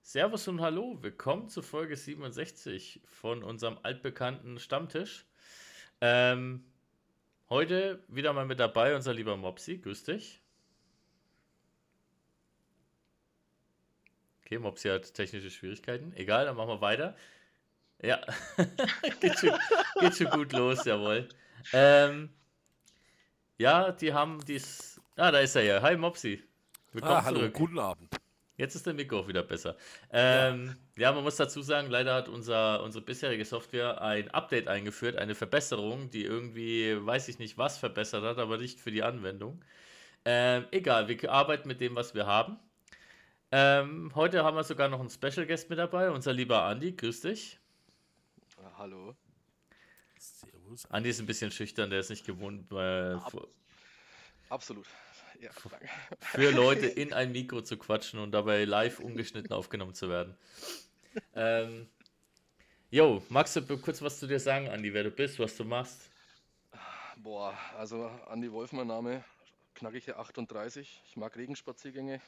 Servus und Hallo, willkommen zu Folge 67 von unserem altbekannten Stammtisch. Ähm, Heute wieder mal mit dabei unser lieber Mopsi, grüß dich. Okay, Mopsi hat technische Schwierigkeiten. Egal, dann machen wir weiter. Ja, geht schon gut los, jawohl. Ähm, ja, die haben dies. Ah, da ist er ja. Hi Mopsi, willkommen Hallo, zurück. guten Abend. Jetzt ist der Mikro auch wieder besser. Ja, Ja, man muss dazu sagen, leider hat unsere bisherige Software ein Update eingeführt, eine Verbesserung, die irgendwie, weiß ich nicht, was verbessert hat, aber nicht für die Anwendung. Egal, wir arbeiten mit dem, was wir haben. Heute haben wir sogar noch einen Special Guest mit dabei, unser lieber Andi. Grüß dich. Hallo. servus, Andi ist ein Andi. bisschen schüchtern, der ist nicht gewohnt, Ab, absolut. Ja, danke. für Leute in ein Mikro zu quatschen und dabei live ungeschnitten aufgenommen zu werden. Ähm, Jo, magst du kurz was zu dir sagen, Andi, wer du bist, was du machst? Boah, also Andi Wolf, mein Name, knackige 38. Ich mag Regenspaziergänge.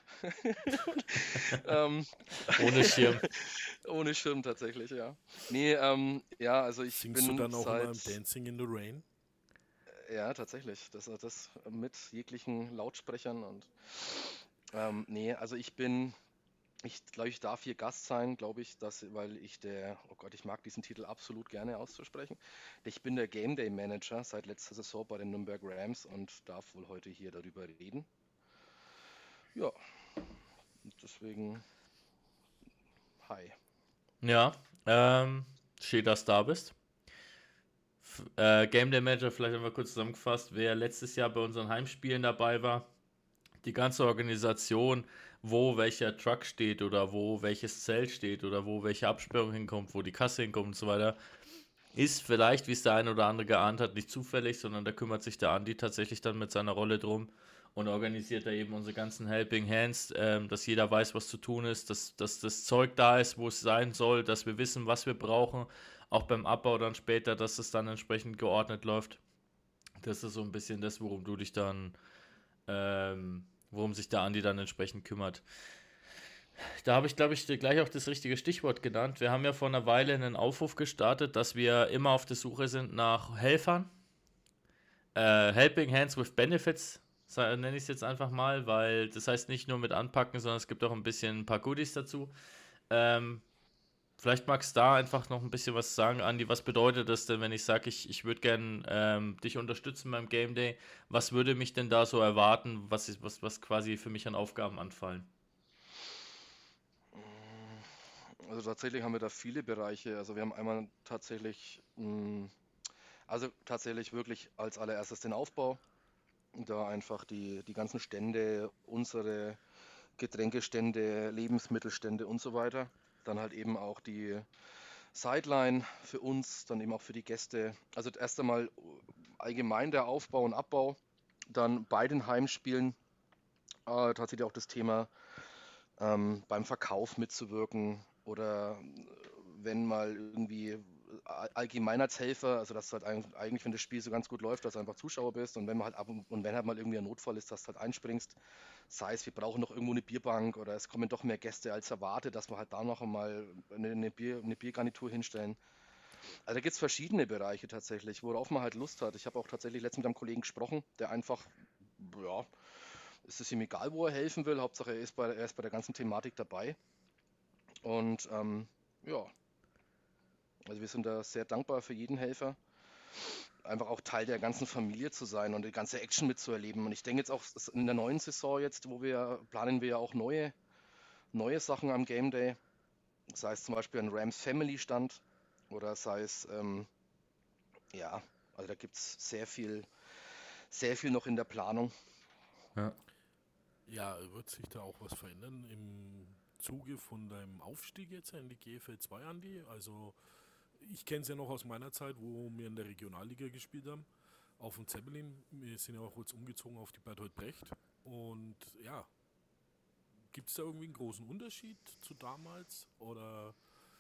ähm, Ohne Schirm. Ohne Schirm tatsächlich, ja. Nee, ja, also ich Singst du bin dann auch immer seit, im Dancing in the Rain? ja, tatsächlich, das mit jeglichen Lautsprechern und, nee, also ich glaube, ich darf hier Gast sein, glaube ich, weil oh Gott, ich mag diesen Titel absolut gerne auszusprechen. Ich bin der Game Day Manager seit letzter Saison bei den Nürnberg Rams und darf wohl heute hier darüber reden. Ja, und deswegen, hi. Ja, schön, dass du da bist. Game Day Manager, vielleicht einmal kurz zusammengefasst, wer letztes Jahr bei unseren Heimspielen dabei war, die ganze Organisation, wo welcher Truck steht oder wo welches Zelt steht oder wo welche Absperrung hinkommt, wo die Kasse hinkommt und so weiter, ist vielleicht, wie es der eine oder andere geahnt hat, nicht zufällig, sondern da kümmert sich der Andi tatsächlich dann mit seiner Rolle drum und organisiert da eben unsere ganzen Helping Hands, dass jeder weiß, was zu tun ist, dass das Zeug da ist, wo es sein soll, dass wir wissen, was wir brauchen, auch beim Abbau dann später, dass es dann entsprechend geordnet läuft. Das ist so ein bisschen das, worum sich der Andi dann entsprechend kümmert. Da habe ich, glaube ich, gleich auch das richtige Stichwort genannt. Wir haben ja vor einer Weile einen Aufruf gestartet, dass wir immer auf der Suche sind nach Helfern. Helping Hands with Benefits nenne ich es jetzt einfach mal, weil das heißt nicht nur mit anpacken, sondern es gibt auch ein paar Goodies dazu. Ähm, Vielleicht magst du da einfach noch ein bisschen was sagen, Andi. Was bedeutet das denn, wenn ich sage, ich würde gern dich unterstützen beim Game Day? Was würde mich denn da so erwarten? Was quasi für mich an Aufgaben anfallen? Also tatsächlich haben wir da viele Bereiche. Also wir haben einmal tatsächlich, also tatsächlich wirklich als allererstes den Aufbau. Da einfach die ganzen Stände, unsere Getränkestände, Lebensmittelstände und so weiter. Dann halt eben auch die Sideline für uns, dann eben auch für die Gäste. Also erst einmal allgemein der Aufbau und Abbau. Dann bei den Heimspielen tatsächlich auch das Thema beim Verkauf mitzuwirken oder wenn mal irgendwie Allgemeinheitshelfer, also dass du halt eigentlich, wenn das Spiel so ganz gut läuft, dass du einfach Zuschauer bist und wenn man halt und wenn halt mal irgendwie ein Notfall ist, dass du halt einspringst, sei es, wir brauchen noch irgendwo eine Bierbank oder es kommen doch mehr Gäste als erwartet, dass wir halt da noch einmal eine Biergarnitur hinstellen. Also da gibt es verschiedene Bereiche tatsächlich, worauf man halt Lust hat. Ich habe auch tatsächlich letztens mit einem Kollegen gesprochen, der einfach, ja, es ist ihm egal, wo er helfen will, Hauptsache er ist bei der ganzen Thematik dabei. Und ja, also wir sind da sehr dankbar für jeden Helfer, einfach auch Teil der ganzen Familie zu sein und die ganze Action mitzuerleben. Und ich denke jetzt auch in der neuen Saison jetzt, planen wir ja auch neue Sachen am Game Day. Sei es zum Beispiel ein Rams Family Stand oder sei es, ja, also da gibt es sehr viel noch in der Planung. Ja. Ja, wird sich da auch was verändern im Zuge von deinem Aufstieg jetzt in die GFL 2, Andi? Also, ich kenne es ja noch aus meiner Zeit, wo wir in der Regionalliga gespielt haben, auf dem Zeppelin. Wir sind ja auch kurz umgezogen auf die Bertolt Brecht. Und ja, gibt es da irgendwie einen großen Unterschied zu damals? Oder,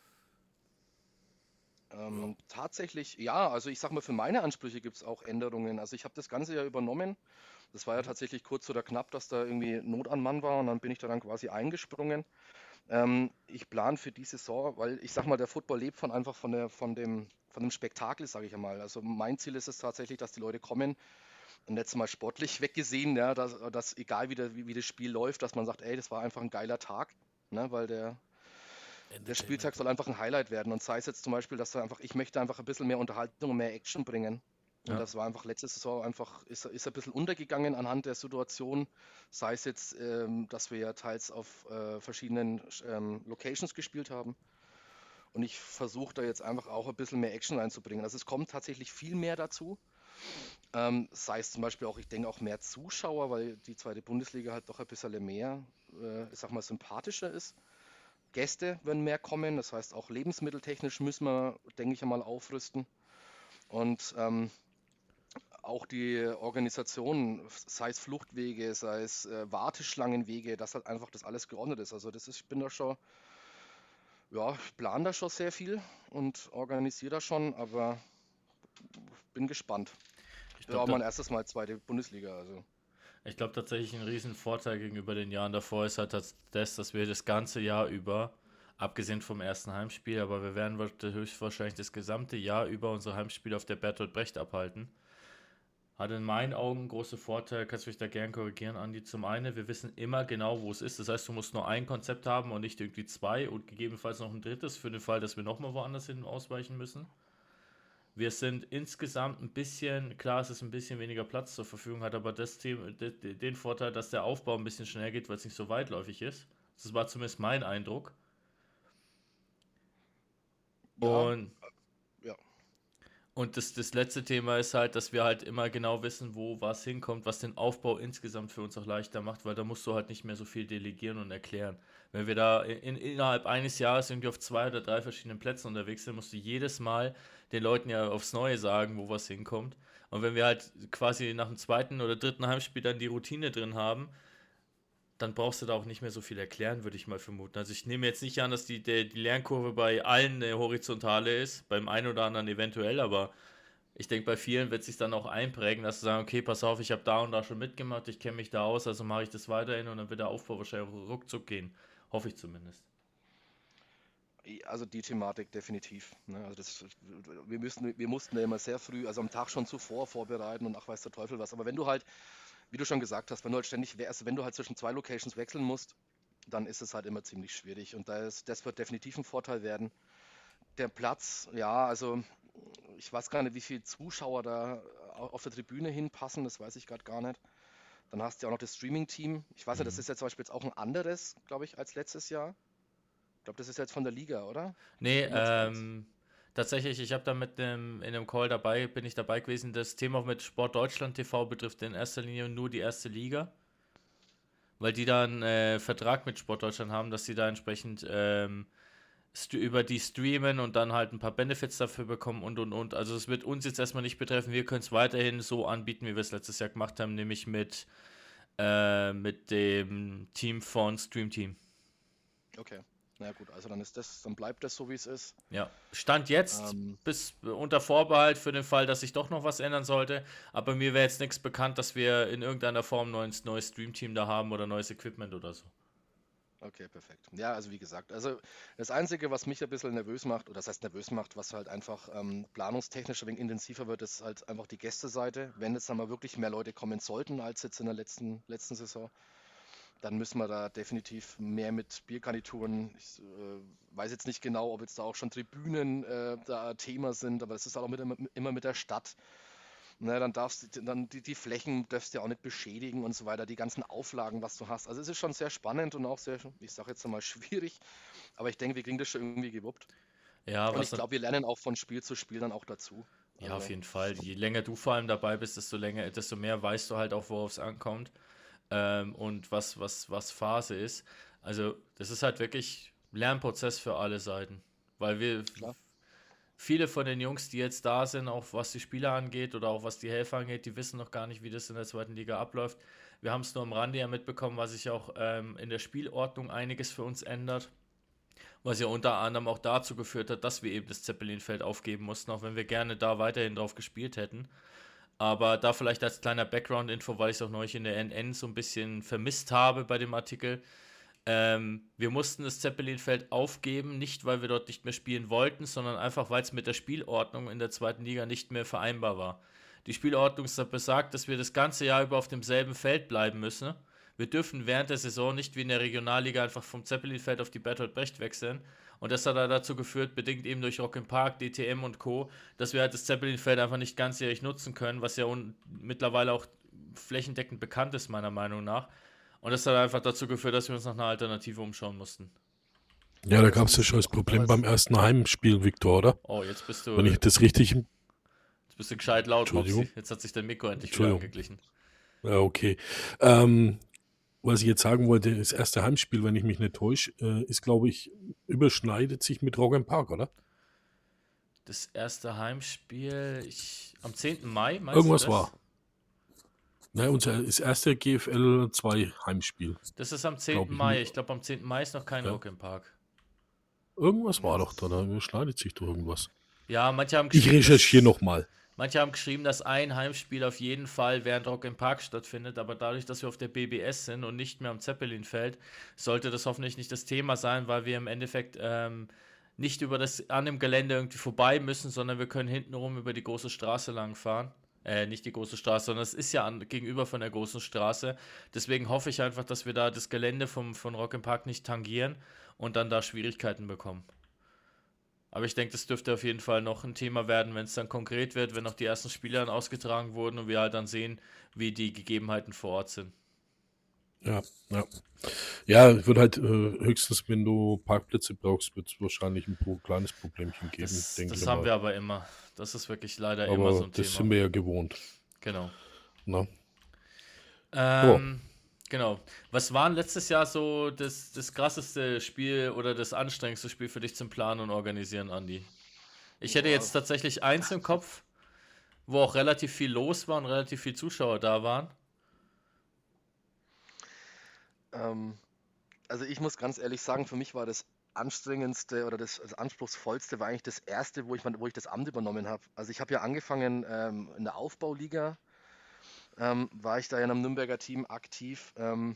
ja, Tatsächlich, ja, also ich sag mal, für meine Ansprüche gibt es auch Änderungen. Also ich habe das Ganze ja übernommen. Das war ja hm? tatsächlich kurz oder knapp, dass da irgendwie Not an Mann war und dann bin ich da dann quasi eingesprungen. Ich plane für die Saison, weil ich sag mal, der Football lebt von dem Spektakel, sage ich einmal. Also mein Ziel ist es tatsächlich, dass die Leute kommen und jetzt mal sportlich weggesehen, ja, dass egal wie das Spiel läuft, dass man sagt, ey, das war einfach ein geiler Tag, ne, weil der Spieltag Entertainment. soll einfach ein Highlight werden. Und sei es jetzt zum Beispiel, ich möchte einfach ein bisschen mehr Unterhaltung und mehr Action bringen. Und Ja. das war einfach letzte Saison ist ein bisschen untergegangen anhand der Situation. Sei es jetzt, dass wir ja teils auf verschiedenen Locations gespielt haben. Und ich versuche da jetzt einfach auch ein bisschen mehr Action reinzubringen. Also es kommt tatsächlich viel mehr dazu. Sei es zum Beispiel auch, ich denke auch mehr Zuschauer, weil die zweite Bundesliga halt doch ein bisschen mehr, ich sag mal, sympathischer ist. Gäste werden mehr kommen, das heißt auch lebensmitteltechnisch müssen wir, denke ich einmal, aufrüsten. Und auch die Organisation, sei es Fluchtwege, sei es Warteschlangenwege, dass halt einfach das alles geordnet ist. Also ich bin da schon, ja, ich plane da schon sehr viel und organisiere da schon, aber bin gespannt. Ich Ja, glaube, mein erstes Mal zweite Bundesliga, also. Ich glaube tatsächlich, ein riesen Vorteil gegenüber den Jahren davor ist halt dass wir das ganze Jahr über, abgesehen vom ersten Heimspiel, aber wir werden höchstwahrscheinlich das gesamte Jahr über unsere Heimspiele auf der Bertolt Brecht abhalten. Hat in meinen Augen große Vorteile, kannst du mich da gern korrigieren, Andi. Zum einen, wir wissen immer genau, wo es ist. Das heißt, du musst nur ein Konzept haben und nicht irgendwie zwei und gegebenenfalls noch ein drittes für den Fall, dass wir nochmal woanders hin ausweichen müssen. Wir sind insgesamt ein bisschen, klar, es ist ein bisschen weniger Platz zur Verfügung, hat aber den Vorteil, dass der Aufbau ein bisschen schneller geht, weil es nicht so weitläufig ist. Das war zumindest mein Eindruck. Ja, Und, ja, und das letzte Thema ist halt, dass wir halt immer genau wissen, wo was hinkommt, was den Aufbau insgesamt für uns auch leichter macht, weil da musst du halt nicht mehr so viel delegieren und erklären. Wenn wir da innerhalb eines Jahres irgendwie auf 2 oder 3 verschiedenen Plätzen unterwegs sind, musst du jedes Mal den Leuten ja aufs Neue sagen, wo was hinkommt. Und wenn wir halt quasi nach dem zweiten oder dritten Heimspiel dann die Routine drin haben, dann brauchst du da auch nicht mehr so viel erklären, würde ich mal vermuten. Also ich nehme jetzt nicht an, dass die Lernkurve bei allen eine horizontale ist, beim einen oder anderen eventuell, aber ich denke, bei vielen wird sich dann auch einprägen, dass sie sagen, okay, pass auf, ich habe da und da schon mitgemacht, ich kenne mich da aus, also mache ich das weiterhin und dann wird der Aufbau wahrscheinlich ruckzuck gehen. Hoffe ich zumindest. also die Thematik definitiv. Ne? Also wir mussten ja immer sehr früh, also am Tag schon zuvor vorbereiten und ach weiß der Teufel was. Aber wenn du halt, wie du schon gesagt hast, wenn du halt also wenn du halt zwischen zwei Locations wechseln musst, dann ist es halt immer ziemlich schwierig. Und das wird definitiv ein Vorteil werden. Der Platz, ja, also ich weiß gar nicht, wie viele Zuschauer da auf der Tribüne hinpassen, das weiß ich gerade gar nicht. Dann hast du ja auch noch das Streaming-Team. Ich weiß ja, das Mhm. ist ja zum Beispiel jetzt auch ein anderes, glaube ich, als letztes Jahr. Ich glaube, das ist jetzt von der Liga, oder? Nee, Lizenz. tatsächlich, ich habe da in einem Call dabei, bin ich dabei gewesen. Das Thema mit Sport Deutschland TV betrifft in erster Linie nur die erste Liga, weil die da einen Vertrag mit Sport Deutschland haben, dass sie da entsprechend über die streamen und dann halt ein paar Benefits dafür bekommen und. Also es wird uns jetzt erstmal nicht betreffen. Wir können es weiterhin so anbieten, wie wir es letztes Jahr gemacht haben, nämlich mit dem Team von Stream Team. Okay. Na gut, also dann bleibt das so, wie es ist. Ja, Stand jetzt, Ähm, bis unter Vorbehalt für den Fall, dass sich doch noch was ändern sollte. Aber mir wäre jetzt nichts bekannt, dass wir in irgendeiner Form ein neues Stream-Team da haben oder neues Equipment oder so. okay, perfekt. Ja, also wie gesagt, also das Einzige, was mich ein bisschen nervös macht, oder das heißt nervös macht, was halt einfach planungstechnisch ein wenig intensiver wird, ist halt einfach die Gästeseite. Wenn jetzt dann mal wirklich mehr Leute kommen sollten als jetzt in der letzten Saison, dann müssen wir da definitiv mehr mit Biergarnituren. Ich weiß jetzt nicht genau, ob jetzt da auch schon Tribünen da Thema sind, aber das ist halt auch immer mit der Stadt. Ne, dann die Flächen darfst du ja auch nicht beschädigen und so weiter, die ganzen Auflagen, was du hast. Also es ist schon sehr spannend und auch sehr, ich sage jetzt einmal schwierig, aber ich denke, wir kriegen das schon irgendwie gewuppt. Ja, Und ich glaube, wir lernen auch von Spiel zu Spiel dann auch dazu. ja, auf Also, jeden Fall. Je länger du vor allem dabei bist, desto mehr weißt du halt auch, worauf es ankommt und was Phase ist. Also, das ist halt wirklich Lernprozess für alle Seiten. Weil klar. viele von den Jungs, die jetzt da sind, auch was die Spieler angeht oder auch was die Helfer angeht, die wissen noch gar nicht, wie das in der zweiten Liga abläuft. Wir haben es nur am Rande ja mitbekommen, was sich auch in der Spielordnung einiges für uns ändert. Was ja unter anderem auch dazu geführt hat, dass wir eben das Zeppelinfeld aufgeben mussten, auch wenn wir gerne da weiterhin drauf gespielt hätten. Aber da vielleicht als kleiner Background-Info, weil ich es auch neulich in der NN so ein bisschen vermisst habe bei dem Artikel. Wir mussten das Zeppelinfeld aufgeben, nicht weil wir dort nicht mehr spielen wollten, sondern einfach, weil es mit der Spielordnung in der zweiten Liga nicht mehr vereinbar war. Die Spielordnung besagt, dass wir das ganze Jahr über auf demselben Feld bleiben müssen. Wir dürfen während der Saison nicht wie in der Regionalliga einfach vom Zeppelinfeld auf die Bertolt Brecht wechseln. Und das hat dann dazu geführt, bedingt eben durch Rock im Park, DTM und Co., dass wir halt das Zeppelinfeld einfach nicht ganzjährig nutzen können, was ja mittlerweile auch flächendeckend bekannt ist, meiner Meinung nach. Und das hat einfach dazu geführt, dass wir uns nach einer Alternative umschauen mussten. Ja, da gab es ja schon das Problem beim ersten Heimspiel, Viktor, oder? Oh, jetzt bist du. Wenn ich das richtig. Jetzt bist du gescheit laut, Entschuldigung. Mopsi. Jetzt hat sich dein Mikro endlich wieder angeglichen. Ja, okay. Was ich jetzt sagen wollte, das erste Heimspiel, wenn ich mich nicht täusche, ist, glaube ich, überschneidet sich mit Rock im Park, oder? Das erste Heimspiel, am 10. Mai, meinst Irgendwas du das? war. Nein, das erste GFL 2 Heimspiel. Das ist am 10. Mai. Ich glaube, am 10. Mai ist noch kein Rock im Park. Irgendwas war doch da überschneidet sich doch irgendwas. Ja, manche haben geschrieben. Ich recherchiere nochmal. Manche haben geschrieben, dass ein Heimspiel auf jeden Fall während Rock im Park stattfindet, aber dadurch, dass wir auf der BBS sind und nicht mehr am Zeppelinfeld, sollte das hoffentlich nicht das Thema sein, weil wir im Endeffekt nicht an dem Gelände irgendwie vorbei müssen, sondern wir können hintenrum über die große Straße lang fahren. Nicht die große Straße, sondern es ist ja gegenüber von der großen Straße. Deswegen hoffe ich einfach, dass wir da das Gelände von Rock im Park nicht tangieren und dann da Schwierigkeiten bekommen. Aber ich denke, das dürfte auf jeden Fall noch ein Thema werden, wenn es dann konkret wird, wenn noch die ersten Spiele dann ausgetragen wurden und wir halt dann sehen, wie die Gegebenheiten vor Ort sind. Ja. Ja, wird halt höchstens, wenn du Parkplätze brauchst, wird es wahrscheinlich ein kleines Problemchen geben. Das haben wir aber immer. Das ist wirklich leider immer so ein Thema. Das sind wir ja gewohnt. Genau. Na? Genau. Was war letztes Jahr so das krasseste Spiel oder das anstrengendste Spiel für dich zum Planen und Organisieren, Andi? Ich hätte jetzt tatsächlich eins im Kopf, wo auch relativ viel los war und relativ viele Zuschauer da waren. Also ich muss ganz ehrlich sagen, für mich war das anstrengendste oder das anspruchsvollste war eigentlich das erste, wo ich das Amt übernommen habe. Also ich habe ja angefangen in der Aufbauliga, war ich da ja in einem Nürnberger Team aktiv,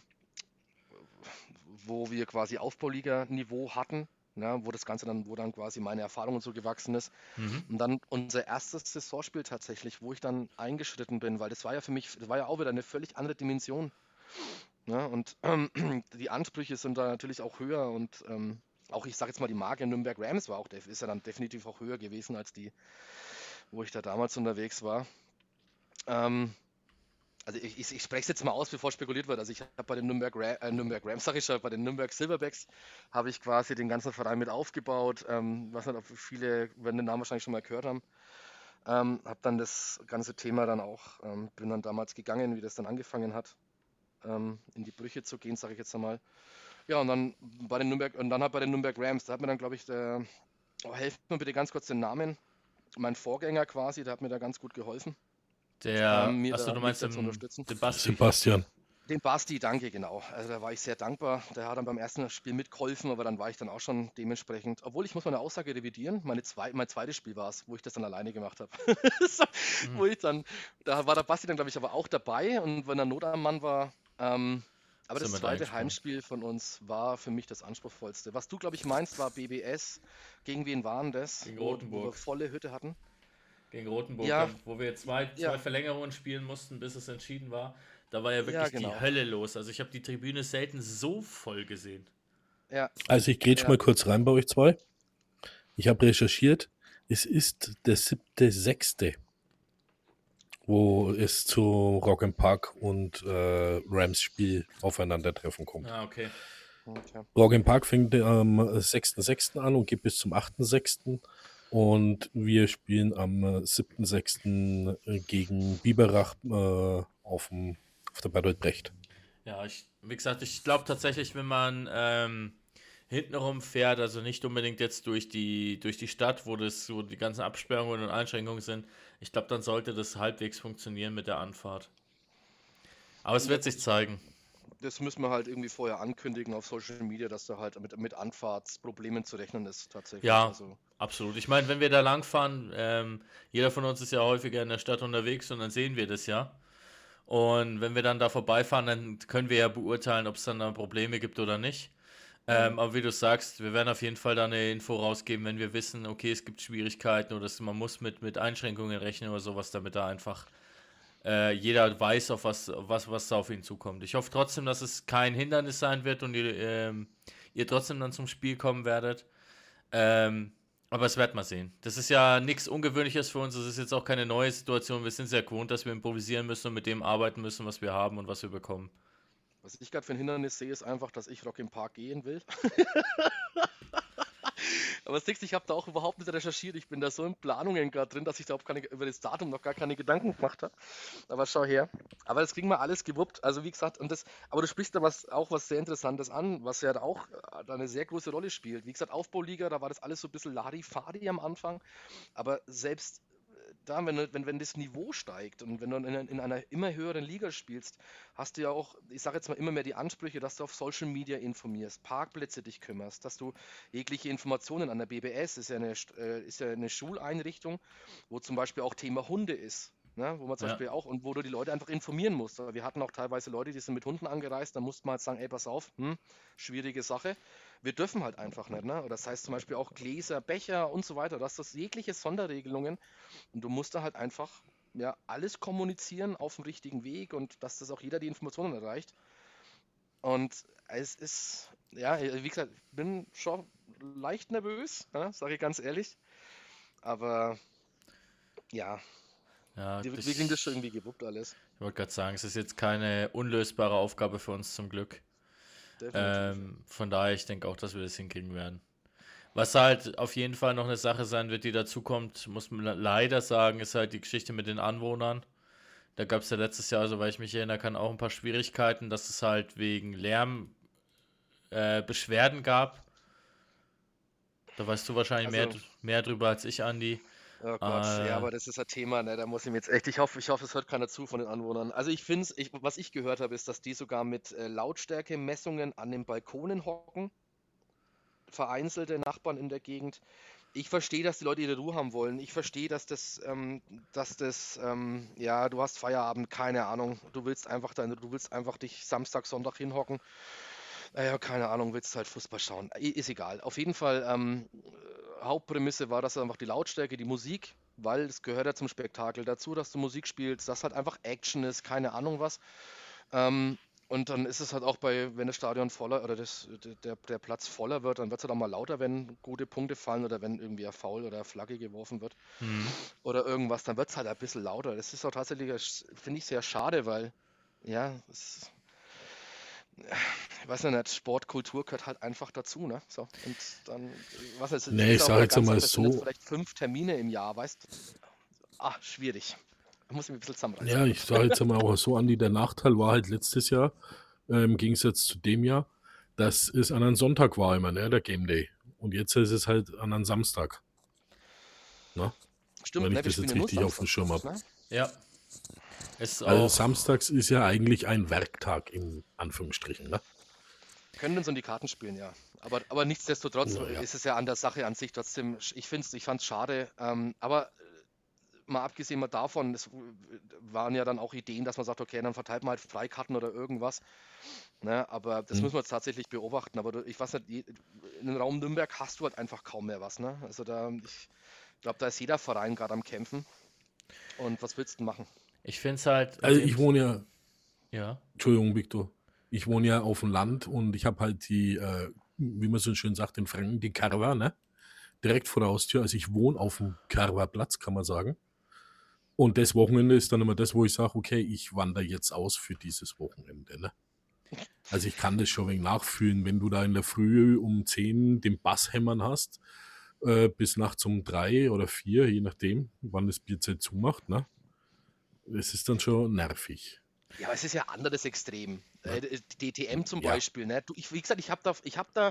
wo wir quasi Aufbauliga-Niveau hatten, wo das Ganze wo dann quasi meine Erfahrung und so gewachsen ist. Und dann unser erstes Saisonspiel tatsächlich, wo ich dann eingeschritten bin, weil das war ja für mich, das war ja auch wieder eine völlig andere Dimension. Ja, und die Ansprüche sind da natürlich auch höher und auch, ich sage jetzt mal, die Marke Nürnberg Rams ist ja dann definitiv auch höher gewesen als die, wo ich da damals unterwegs war. Also ich spreche es jetzt mal aus, bevor spekuliert wird. Also ich habe bei den Nürnberg Rams, bei den Nürnberg Silverbacks habe ich quasi den ganzen Verein mit aufgebaut. Was nicht, ob viele werden den Namen wahrscheinlich schon mal gehört haben. Habe dann das ganze Thema dann auch, bin dann damals gegangen, wie das dann angefangen hat, in die Brüche zu gehen, sage ich jetzt einmal. Ja, und dann bei den Nürnberg Rams, da hat mir dann, glaube ich, helft mir bitte ganz kurz den Namen. Mein Vorgänger quasi, der hat mir da ganz gut geholfen. Du meinst den Sebastian. Den Basti, danke, genau. Also da war ich sehr dankbar. Der hat dann beim ersten Spiel mitgeholfen, aber dann war ich dann auch schon dementsprechend, obwohl ich muss meine Aussage revidieren, mein zweites Spiel war es, wo ich das dann alleine gemacht habe. Da war der Basti dann, glaube ich, aber auch dabei und wenn er Not am Mann war, aber das zweite Heimspiel von uns war für mich das anspruchsvollste. Was du, glaube ich, meinst, war BBS. Gegen wen waren das? Gegen Rotenburg. Wo wir volle Hütte hatten. Gegen Rotenburg, ja. Wo wir zwei Verlängerungen spielen mussten, bis es entschieden war. Da war ja wirklich die Hölle los. Also ich habe die Tribüne selten so voll gesehen. Ja. Also ich grätsch mal kurz rein bei euch zwei. Ich habe recherchiert. Es ist der 7.6., wo es zu Rock im Park und Rams Spiel aufeinandertreffen kommt. Ah, okay. Rock im Park fängt am 6.6. an und geht bis zum 8.6. Und wir spielen am 7.6. gegen Biberach auf der Bertolt Brecht. Ja, wie gesagt, ich glaube tatsächlich, wenn man hintenrum fährt, also nicht unbedingt jetzt durch die Stadt, wo die ganzen Absperrungen und Einschränkungen sind, ich glaube, dann sollte das halbwegs funktionieren mit der Anfahrt. Aber es wird sich zeigen. Das müssen wir halt irgendwie vorher ankündigen auf Social Media, dass da halt mit Anfahrtsproblemen zu rechnen ist tatsächlich. Ja, also. Absolut. Ich meine, wenn wir da langfahren, jeder von uns ist ja häufiger in der Stadt unterwegs und dann sehen wir das ja. Und wenn wir dann da vorbeifahren, dann können wir ja beurteilen, ob es dann da Probleme gibt oder nicht. Aber wie du sagst, wir werden auf jeden Fall da eine Info rausgeben, wenn wir wissen, okay, es gibt Schwierigkeiten oder man muss mit Einschränkungen rechnen oder sowas, damit da einfach jeder weiß, auf was da auf ihn zukommt. Ich hoffe trotzdem, dass es kein Hindernis sein wird und ihr trotzdem dann zum Spiel kommen werdet. Aber es wird mal sehen. Das ist ja nichts Ungewöhnliches für uns. Das ist jetzt auch keine neue Situation. Wir sind sehr gewohnt, dass wir improvisieren müssen und mit dem arbeiten müssen, was wir haben und was wir bekommen. Was ich gerade für ein Hindernis sehe, ist einfach, dass ich Rock im Park gehen will. Aber das Nächste, ich habe da auch überhaupt nicht recherchiert. Ich bin da so in Planungen gerade drin, dass ich da über das Datum noch gar keine Gedanken gemacht habe. Aber schau her. Aber das kriegen wir alles gewuppt. Also wie gesagt, aber du sprichst da was sehr Interessantes an, was ja da auch da eine sehr große Rolle spielt. Wie gesagt, Aufbauliga, da war das alles so ein bisschen Larifari am Anfang. Aber selbst da, wenn das Niveau steigt und wenn du in einer immer höheren Liga spielst, hast du ja auch, ich sage jetzt mal, immer mehr die Ansprüche, dass du auf Social Media informierst, Parkplätze dich kümmerst, dass du jegliche Informationen an der BBS, ist ja eine Schuleinrichtung, wo zum Beispiel auch Thema Hunde ist. Ne, wo man zum Ja. Beispiel auch, und wo du die Leute einfach informieren musst. Aber wir hatten auch teilweise Leute, die sind mit Hunden angereist, da musste man halt sagen, ey, pass auf, schwierige Sache. Wir dürfen halt einfach nicht, ne? Oder das heißt zum Beispiel auch Gläser, Becher und so weiter. Das ist jegliche Sonderregelungen. Und du musst da halt einfach ja, alles kommunizieren auf dem richtigen Weg und dass das auch jeder die Informationen erreicht. Und es ist, ja, wie gesagt, ich bin schon leicht nervös, ja, sage ich ganz ehrlich. Aber ja, Ja, wir kriegen das schon irgendwie gewuppt alles. ich wollte gerade sagen, es ist jetzt keine unlösbare Aufgabe für uns zum Glück. Definitiv. Von daher, ich denke auch, dass wir das hinkriegen werden. Was halt auf jeden Fall noch eine Sache sein wird, die dazukommt, muss man leider sagen, ist halt die Geschichte mit den Anwohnern. Da gab es ja letztes Jahr, soweit ich mich erinnern kann, auch ein paar Schwierigkeiten, dass es halt wegen Lärm Beschwerden gab. Da weißt du wahrscheinlich Also, mehr drüber als ich, Andi. oh Gott, ja, Äh, aber das ist ein Thema, ne, da muss ich mir jetzt echt, ich hoffe, es hört keiner zu von den Anwohnern. Also ich finde es, was ich gehört habe, ist, dass die sogar mit Lautstärkemessungen an den Balkonen hocken, vereinzelte Nachbarn in der Gegend. Ich verstehe, dass die Leute ihre Ruhe haben wollen. Ich verstehe, ja, du hast Feierabend, keine Ahnung. Du willst einfach dich Samstag, Sonntag hinhocken. Ja, keine Ahnung, willst halt Fußball schauen. Ist egal. Auf jeden Fall, Hauptprämisse war, dass einfach die Lautstärke, die Musik, weil es gehört ja zum Spektakel dazu, dass du Musik spielst, dass halt einfach Action ist, keine Ahnung was. Und dann ist es halt auch wenn das Stadion voller oder der Platz voller wird, dann wird es halt auch mal lauter, wenn gute Punkte fallen oder wenn irgendwie ein Foul oder eine Flagge geworfen wird hm. oder irgendwas, dann wird es halt ein bisschen lauter. Das ist auch tatsächlich, finde ich, sehr schade, weil, ja, ich weiß ja nicht, Sportkultur gehört halt einfach dazu, ne? So, und dann, was ist, es Nee, ist ich auch sage mal jetzt ganz einmal anders, sind jetzt so, vielleicht 5 Termine im Jahr, weißt? Schwierig. Da muss ich mich ein bisschen zusammenreißen. ja, ich sage jetzt einmal auch so, Andi, der Nachteil war halt letztes Jahr, im Gegensatz zu dem Jahr, dass es an einem Sonntag war immer, ne, der Game Day. Und jetzt ist es halt an einem Samstag, ne? Stimmt, Wenn ich ne, wir das spielen jetzt ja nur richtig auf dem Schirm samstags, habe. ne? Ja, ist Also auch. samstags ist ja eigentlich ein Werktag in Anführungsstrichen, ne? Können uns um die Karten spielen, ja. Aber nichtsdestotrotz Naja. ist es ja an der Sache an sich trotzdem, ich fand es schade. Aber mal abgesehen mal davon, es waren ja dann auch Ideen, dass man sagt, okay, dann verteilt man halt Freikarten oder irgendwas. Ne? Aber das Hm. müssen wir jetzt tatsächlich beobachten. Aber ich weiß nicht, in dem Raum Nürnberg hast du halt einfach kaum mehr was. Ne? Also ich glaube, da ist jeder Verein gerade am Kämpfen. Und was willst du denn machen? Ich finde es halt in Also dem. ich wohne ja, Ja. Entschuldigung, Victor, ich wohne ja auf dem Land und ich habe halt wie man so schön sagt in Franken, die Carver, ne? Direkt vor der Haustür. Also ich wohne auf dem Carver Platz, kann man sagen. Und das Wochenende ist dann immer das, wo ich sage, okay, ich wandere jetzt aus für dieses Wochenende. Ne? Also ich kann das schon ein wenig nachfühlen, wenn du da in der Früh um 10 den Bass hämmern hast, bis nachts um 3 oder 4, je nachdem, wann das Bierzeit zumacht. Ne? Es ist dann schon nervig. Ja, aber es ist ja anderes Extrem. Ne? Die DTM zum Ja, Beispiel, ne? Wie gesagt, ich hab da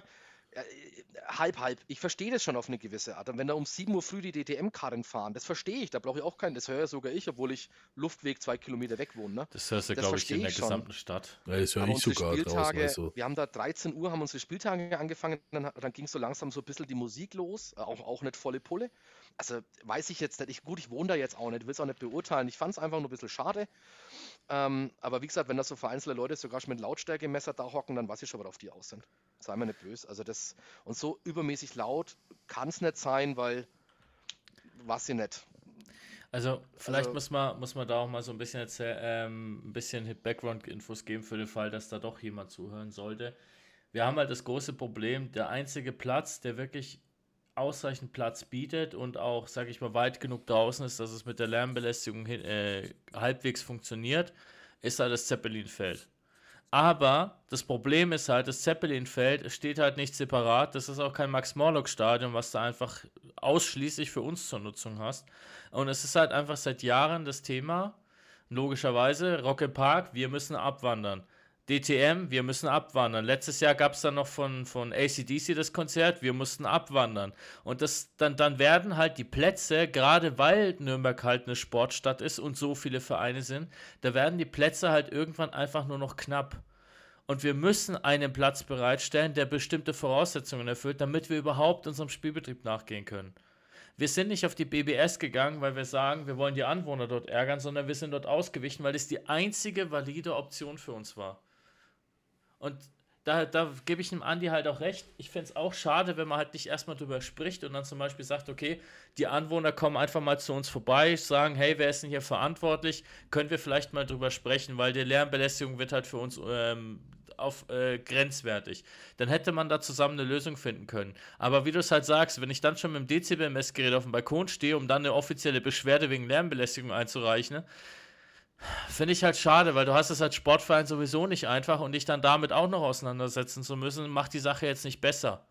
halb. Ich verstehe das schon auf eine gewisse Art. Und wenn da um 7 Uhr früh die DTM-Karren fahren, das verstehe ich. Da brauche ich auch keinen. Das höre ja sogar ich, obwohl ich Luftweg 2 Kilometer weg wohne. Ne? Das hörst du, Das glaube ich, in verstehe der ich schon. gesamten Stadt. das höre Aber ich unsere sogar draußen. Spieltage, Also, wir haben da 13 Uhr, haben unsere Spieltage angefangen, dann ging so langsam so ein bisschen die Musik los, auch nicht volle Pulle. Also weiß ich jetzt nicht, gut, ich wohne da jetzt auch nicht, will es auch nicht beurteilen. Ich fand es einfach nur ein bisschen schade. Aber wie gesagt, wenn da so vereinzelte Leute sogar schon mit Lautstärkemesser da hocken, dann weiß ich schon, worauf die aus sind. sei mir nicht böse. Also das, und so übermäßig laut kann es nicht sein, weil, was sie nicht. Also vielleicht Also, muss man da auch mal so ein bisschen ein bisschen Background-Infos geben für den Fall, dass da doch jemand zuhören sollte. Wir haben halt das große Problem, der einzige Platz, der wirklich ausreichend Platz bietet und auch, sage ich mal, weit genug draußen ist, dass es mit der Lärmbelästigung halbwegs funktioniert, ist halt das Zeppelinfeld. Aber das Problem ist halt, das Zeppelinfeld steht halt nicht separat. Das ist auch kein Max-Morlock-Stadion, was du einfach ausschließlich für uns zur Nutzung hast. Und es ist halt einfach seit Jahren das Thema, logischerweise, Rock im Park, wir müssen abwandern. DTM, wir müssen abwandern. Letztes Jahr gab es dann noch von AC/DC das Konzert, wir mussten abwandern. Und dann werden halt die Plätze, gerade weil Nürnberg halt eine Sportstadt ist und so viele Vereine sind, da werden die Plätze halt irgendwann einfach nur noch knapp. Und wir müssen einen Platz bereitstellen, der bestimmte Voraussetzungen erfüllt, damit wir überhaupt unserem Spielbetrieb nachgehen können. Wir sind nicht auf die BBS gegangen, weil wir sagen, wir wollen die Anwohner dort ärgern, sondern wir sind dort ausgewichen, weil es die einzige valide Option für uns war. Und da gebe ich dem Andi halt auch recht. Ich finde es auch schade, wenn man halt nicht erstmal drüber spricht und dann zum Beispiel sagt, okay, die Anwohner kommen einfach mal zu uns vorbei, sagen, hey, wer ist denn hier verantwortlich? Können wir vielleicht mal drüber sprechen, weil die Lärmbelästigung wird halt für uns grenzwertig. Dann hätte man da zusammen eine Lösung finden können. Aber wie du es halt sagst, wenn ich dann schon mit dem Dezibel-Messgerät auf dem Balkon stehe, um dann eine offizielle Beschwerde wegen Lärmbelästigung einzureichen, finde ich halt schade, weil du hast es als Sportverein sowieso nicht einfach und dich dann damit auch noch auseinandersetzen zu müssen, macht die Sache jetzt nicht besser.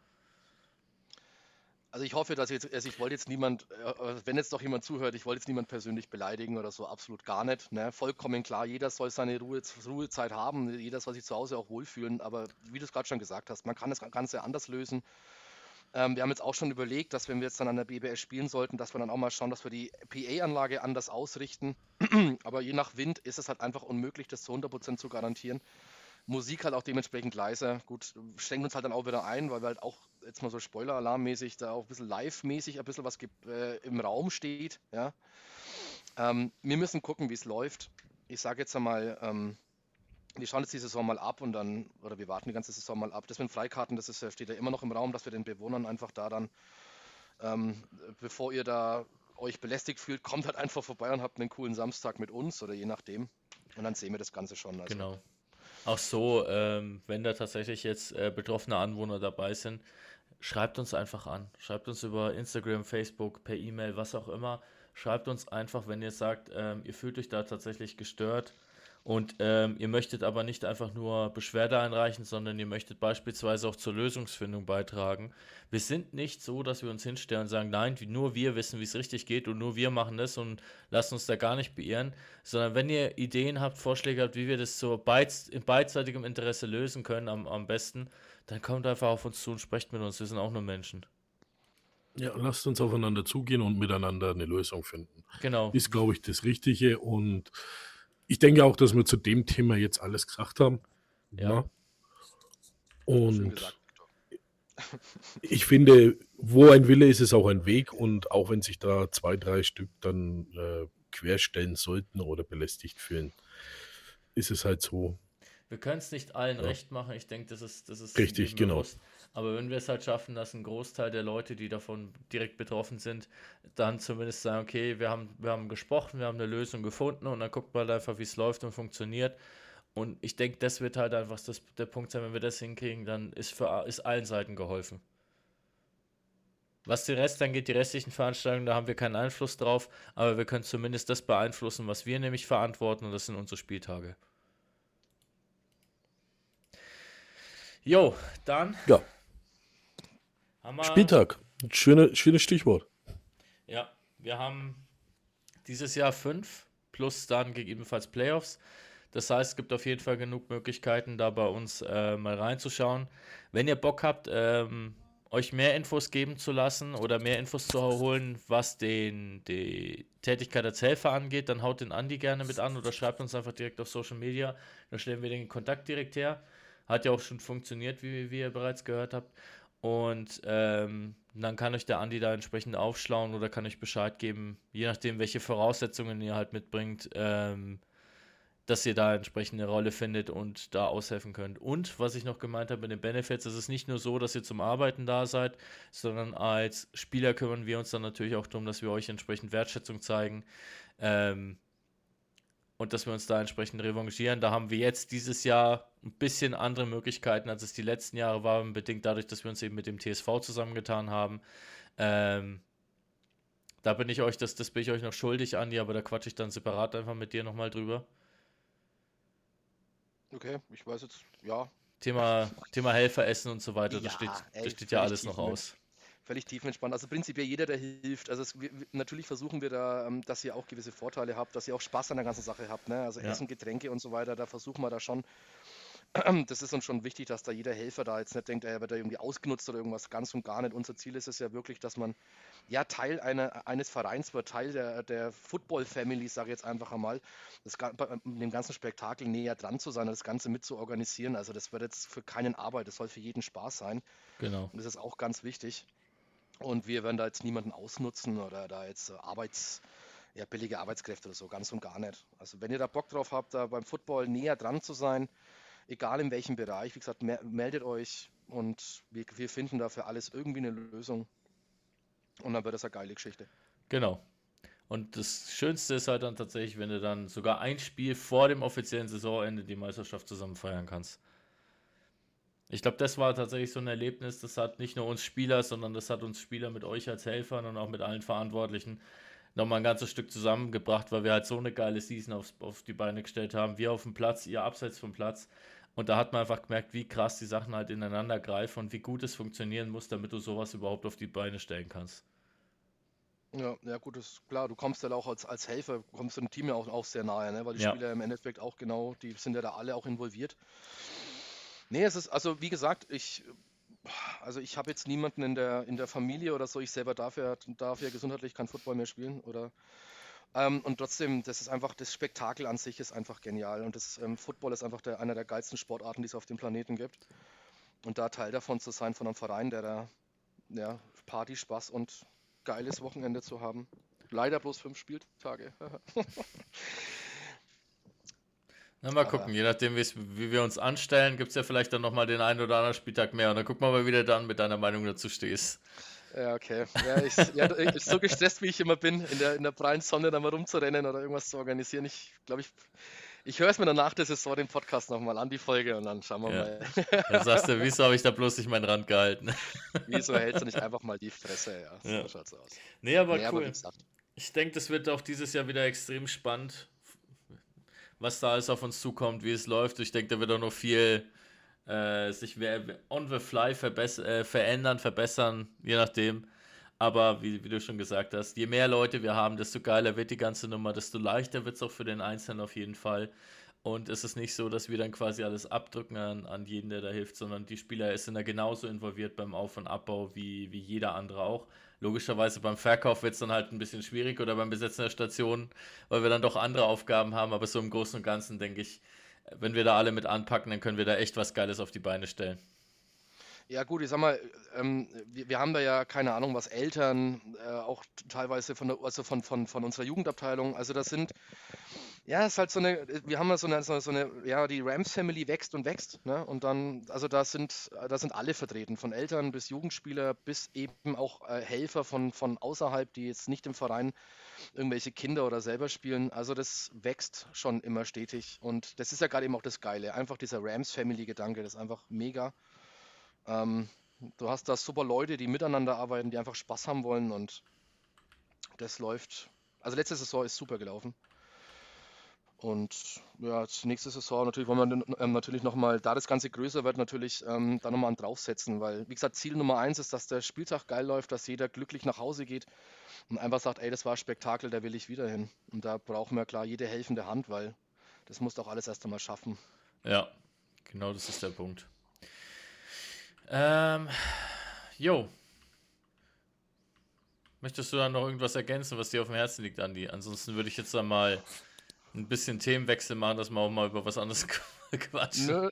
also ich hoffe, dass jetzt, also ich wollte jetzt niemand, wenn jetzt doch jemand zuhört, ich wollte jetzt niemand persönlich beleidigen oder so, absolut gar nicht. Ne? Vollkommen klar, jeder soll seine Ruhezeit haben, jeder soll sich zu Hause auch wohlfühlen, aber wie du es gerade schon gesagt hast, man kann das Ganze anders lösen. Wir haben jetzt auch schon überlegt, dass wenn wir jetzt dann an der BBS spielen sollten, dass wir dann auch mal schauen, dass wir die PA-Anlage anders ausrichten. Aber je nach Wind ist es halt einfach unmöglich, das zu 100% zu garantieren. Musik halt auch dementsprechend leiser. Gut, schränkt uns halt dann auch wieder ein, weil wir halt auch jetzt mal so Spoiler-Alarm-mäßig da auch ein bisschen live-mäßig ein bisschen was im Raum steht. Ja. Wir müssen gucken, wie es läuft. Ich sage jetzt einmal, wir schauen jetzt die Saison mal ab und dann, oder wir warten die ganze Saison mal ab. Das mit den Freikarten, das ist, steht ja immer noch im Raum, dass wir den Bewohnern einfach da dann, bevor ihr da euch belästigt fühlt, kommt halt einfach vorbei und habt einen coolen Samstag mit uns oder je nachdem. Und dann sehen wir das Ganze schon. Also. Genau. Auch so, wenn da tatsächlich jetzt betroffene Anwohner dabei sind, schreibt uns einfach an. Schreibt uns über Instagram, Facebook, per E-Mail, was auch immer. Schreibt uns einfach, wenn ihr sagt, ihr fühlt euch da tatsächlich gestört und ihr möchtet aber nicht einfach nur Beschwerde einreichen, sondern ihr möchtet beispielsweise auch zur Lösungsfindung beitragen. Wir sind nicht so, dass wir uns hinstellen und sagen, nein, nur wir wissen, wie es richtig geht und nur wir machen das und lassen uns da gar nicht beirren, sondern wenn ihr Ideen habt, Vorschläge habt, wie wir das in beidseitigem Interesse lösen können am besten, dann kommt einfach auf uns zu und sprecht mit uns. Wir sind auch nur Menschen. Ja, lasst uns aufeinander zugehen und miteinander eine Lösung finden. Genau. Ist, glaube ich, das Richtige. Und ich denke auch, dass wir zu dem Thema jetzt alles gesagt haben. Ja. Ja. Schön Und gesagt, Victor. ich finde, wo ein Wille ist, ist auch ein Weg. Und auch wenn sich da 2, 3 Stück dann querstellen sollten oder belästigt fühlen, ist es halt so. Wir können es nicht allen Ja. recht machen. Ich denke, das ist Richtig, jedem genau. bewusst. Aber wenn wir es halt schaffen, dass ein Großteil der Leute, die davon direkt betroffen sind, dann zumindest sagen, okay, wir haben gesprochen, wir haben eine Lösung gefunden und dann guckt man halt einfach, wie es läuft und funktioniert. Und ich denke, das wird halt einfach der Punkt sein, wenn wir das hinkriegen, dann ist allen Seiten geholfen. Was den Rest angeht, die restlichen Veranstaltungen, da haben wir keinen Einfluss drauf, aber wir können zumindest das beeinflussen, was wir nämlich verantworten, und das sind unsere Spieltage. Jo, dann Ja, haben wir. Spieltag. Schönes Stichwort. Ja, wir haben dieses Jahr 5 plus dann gegebenenfalls Playoffs. Das heißt, es gibt auf jeden Fall genug Möglichkeiten, da bei uns mal reinzuschauen. Wenn ihr Bock habt, euch mehr Infos geben zu lassen oder mehr Infos zu holen, was die Tätigkeit als Helfer angeht, dann haut den Andi gerne mit an oder schreibt uns einfach direkt auf Social Media. Dann stellen wir den Kontakt direkt her. Hat ja auch schon funktioniert, wie ihr bereits gehört habt. Und dann kann euch der Andi da entsprechend aufschlauen oder kann euch Bescheid geben, je nachdem, welche Voraussetzungen ihr halt mitbringt, dass ihr da entsprechend eine Rolle findet und da aushelfen könnt. Und was ich noch gemeint habe mit den Benefits, es ist nicht nur so, dass ihr zum Arbeiten da seid, sondern als Spieler kümmern wir uns dann natürlich auch darum, dass wir euch entsprechend Wertschätzung zeigen und dass wir uns da entsprechend revanchieren. Da haben wir jetzt dieses Jahr ein bisschen andere Möglichkeiten, als es die letzten Jahre waren, bedingt dadurch, dass wir uns eben mit dem TSV zusammengetan haben. Da bin ich euch, das bin ich euch noch schuldig, Andi, aber da quatsche ich dann separat einfach mit dir nochmal drüber. Okay, ich weiß jetzt, ja. Thema Helferessen und so weiter, das Ja, steht ja alles noch aus. Völlig tiefenentspannt. Also prinzipiell jeder, der hilft. Also natürlich versuchen wir da, dass ihr auch gewisse Vorteile habt, dass ihr auch Spaß an der ganzen Sache habt. Ne? Also Ja. Essen, Getränke und so weiter, da versuchen wir da schon. Das ist uns schon wichtig, dass da jeder Helfer da jetzt nicht denkt, er wird da irgendwie ausgenutzt oder irgendwas, ganz und gar nicht. Unser Ziel ist es ja wirklich, dass man ja Teil eines Vereins wird, Teil der Football-Family, sage ich jetzt einfach einmal, dem ganzen Spektakel näher dran zu sein, das Ganze mit zu organisieren. Also das wird jetzt für keinen Arbeit, das soll für jeden Spaß sein. Genau. Und das ist auch ganz wichtig. Und wir werden da jetzt niemanden ausnutzen oder da jetzt billige Arbeitskräfte oder so, ganz und gar nicht. Also wenn ihr da Bock drauf habt, da beim Football näher dran zu sein, egal in welchem Bereich, wie gesagt, meldet euch und wir finden da für alles irgendwie eine Lösung. Und dann wird das eine geile Geschichte. Genau. Und das Schönste ist halt dann tatsächlich, wenn du dann sogar ein Spiel vor dem offiziellen Saisonende die Meisterschaft zusammen feiern kannst. Ich glaube, das war tatsächlich so ein Erlebnis, das hat nicht nur uns Spieler, sondern das hat uns Spieler mit euch als Helfern und auch mit allen Verantwortlichen nochmal ein ganzes Stück zusammengebracht, weil wir halt so eine geile Season auf die Beine gestellt haben. Wir auf dem Platz, ihr abseits vom Platz. Und da hat man einfach gemerkt, wie krass die Sachen halt ineinander greifen und wie gut es funktionieren muss, damit du sowas überhaupt auf die Beine stellen kannst. Ja, gut, ist klar, du kommst ja auch als Helfer, kommst dem Team ja auch sehr nahe, ne? Weil die Ja. Spieler im Endeffekt auch genau, die sind ja da alle auch involviert. Nee, es ist, also wie gesagt, ich habe jetzt niemanden in der Familie oder so, ich selber darf ja gesundheitlich kein Football mehr spielen und trotzdem, das ist einfach, das Spektakel an sich ist einfach genial und das Football ist einfach einer der geilsten Sportarten, die es auf dem Planeten gibt. Und da Teil davon zu sein, von einem Verein, der da, ja, Party, Spaß und geiles Wochenende zu haben. Leider bloß 5 Spieltage. Na, mal gucken, je nachdem, wie wir uns anstellen, gibt es ja vielleicht dann nochmal den einen oder anderen Spieltag mehr. Und dann gucken wir mal, wie du dann mit deiner Meinung dazu stehst. Ja, okay. So gestresst, wie ich immer bin, in der prallen Sonne da mal rumzurennen oder irgendwas zu organisieren. Ich glaube, ich höre es mir danach der Saison den Podcast nochmal an, die Folge, und dann schauen wir mal. Dann sagst du, wieso habe ich da bloß nicht meinen Rand gehalten? Wieso hältst du nicht einfach mal die Fresse? Ja, so schaut's aus. Nee, aber Nee, cool. aber wie gesagt, Ich denke, das wird auch dieses Jahr wieder extrem spannend, was da alles auf uns zukommt, wie es läuft. Ich denke, da wird auch noch viel sich on the fly verändern, verbessern, je nachdem. Aber wie du schon gesagt hast, je mehr Leute wir haben, desto geiler wird die ganze Nummer, desto leichter wird es auch für den Einzelnen auf jeden Fall. Und es ist nicht so, dass wir dann quasi alles abdrücken an jeden, der da hilft, sondern die Spieler sind da genauso involviert beim Auf- und Abbau wie jeder andere auch. Logischerweise beim Verkauf wird es dann halt ein bisschen schwierig oder beim Besetzen der Station, weil wir dann doch andere Aufgaben haben. Aber so im Großen und Ganzen denke ich, wenn wir da alle mit anpacken, dann können wir da echt was Geiles auf die Beine stellen. ja gut, ich sag mal, wir haben da ja keine Ahnung, was Eltern, auch teilweise von unserer Jugendabteilung, also das sind, ja, es ist halt so eine, wir haben ja so eine, ja, die Rams Family wächst und wächst, ne? Und dann, also da sind alle vertreten, von Eltern bis Jugendspieler bis eben auch Helfer von außerhalb, die jetzt nicht im Verein irgendwelche Kinder oder selber spielen. Also das wächst schon immer stetig und das ist ja gerade eben auch das Geile, einfach dieser Rams Family Gedanke, das ist einfach mega. Du hast da super Leute, die miteinander arbeiten, die einfach Spaß haben wollen und das läuft. Also letzte Saison ist super gelaufen. Und ja, jetzt nächste Saison natürlich wollen wir natürlich nochmal, da das Ganze größer wird, natürlich da nochmal einen draufsetzen, weil, wie gesagt, Ziel Nummer 1 ist, dass der Spieltag geil läuft, dass jeder glücklich nach Hause geht und einfach sagt, ey, das war ein Spektakel, da will ich wieder hin. Und da brauchen wir klar jede helfende Hand, weil das musst du auch alles erst einmal schaffen. Ja, genau, das ist der Punkt. Jo. Möchtest du dann noch irgendwas ergänzen, was dir auf dem Herzen liegt, Andi? Ansonsten würde ich jetzt dann mal ein bisschen Themenwechsel machen, dass wir auch mal über was anderes quatschen.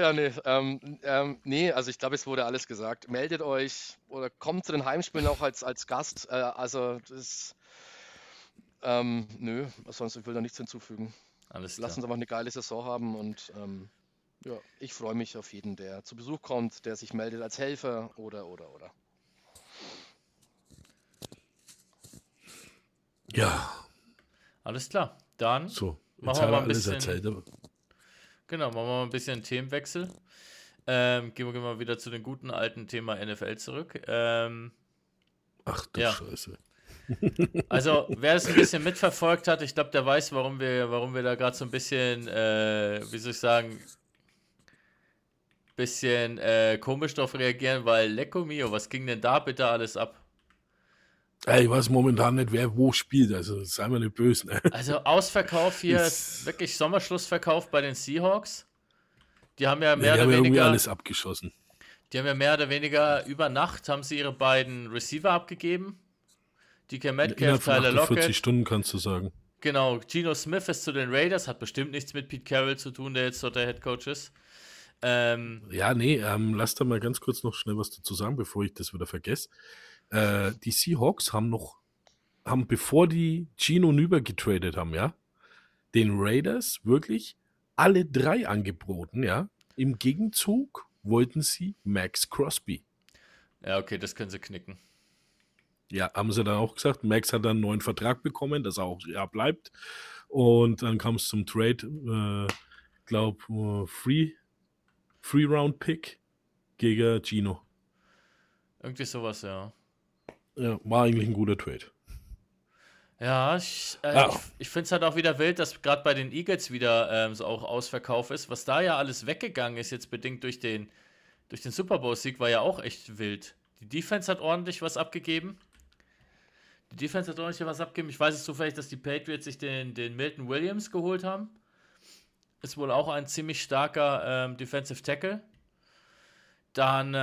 Nee, also ich glaube, es wurde alles gesagt. Meldet euch oder kommt zu den Heimspielen auch als Gast. Also das, sonst ich will da nichts hinzufügen. Alles Lasst klar. uns einfach eine geile Saison haben und ja, ich freue mich auf jeden, der zu Besuch kommt, der sich meldet als Helfer oder. Ja, Alles klar. Dann so. machen Jetzt wir hat mal er ein alles bisschen, erzählt. Aber genau, machen wir mal ein bisschen Themenwechsel. Gehen wir mal wieder zu dem guten alten Thema NFL zurück. ach du Ja, Scheiße. also wer es ein bisschen mitverfolgt hat, ich glaube, der weiß, warum wir da gerade so ein bisschen, wie soll ich sagen, bisschen komisch drauf reagieren, weil Lecco Mio, was ging denn da bitte alles ab? Ich weiß momentan nicht, wer wo spielt. Also sei mal nicht böse. Ne? Also Ausverkauf hier, Ist, wirklich Sommerschlussverkauf bei den Seahawks. Die haben ja ja, mehr die oder haben ja irgendwie weniger, alles abgeschossen. die haben ja mehr oder weniger über Nacht haben sie ihre beiden Receiver abgegeben. DK Metcalf, Innerhalb von Tyler 48 Lockett. Stunden kannst du sagen. Genau, Geno Smith ist zu den Raiders, hat bestimmt nichts mit Pete Carroll zu tun, der jetzt dort der Head Coach ist. Ja, nee, lass da mal ganz kurz noch schnell was dazu sagen, bevor ich das wieder vergesse. Die Seahawks haben, bevor die Geno Nüber getradet haben, ja, den Raiders wirklich alle 3 angeboten, ja. Im Gegenzug wollten sie Max Crosby. Ja, okay, das können sie knicken. Ja, haben sie dann auch gesagt. Max hat dann einen neuen Vertrag bekommen, dass er auch ja bleibt. Und dann kam es zum Trade, Free-Round-Pick gegen Gino. Irgendwie sowas, ja. Ja, war eigentlich ein guter Trade. Ja, ich Ah, finde es halt auch wieder wild, dass gerade bei den Eagles wieder so auch Ausverkauf ist. Was da ja alles weggegangen ist, jetzt bedingt durch den Super Bowl-Sieg, war ja auch echt wild. Die Defense hat ordentlich was abgegeben. Ich weiß es zufällig, dass die Patriots sich den Milton Williams geholt haben. Ist wohl auch ein ziemlich starker Defensive Tackle. Dann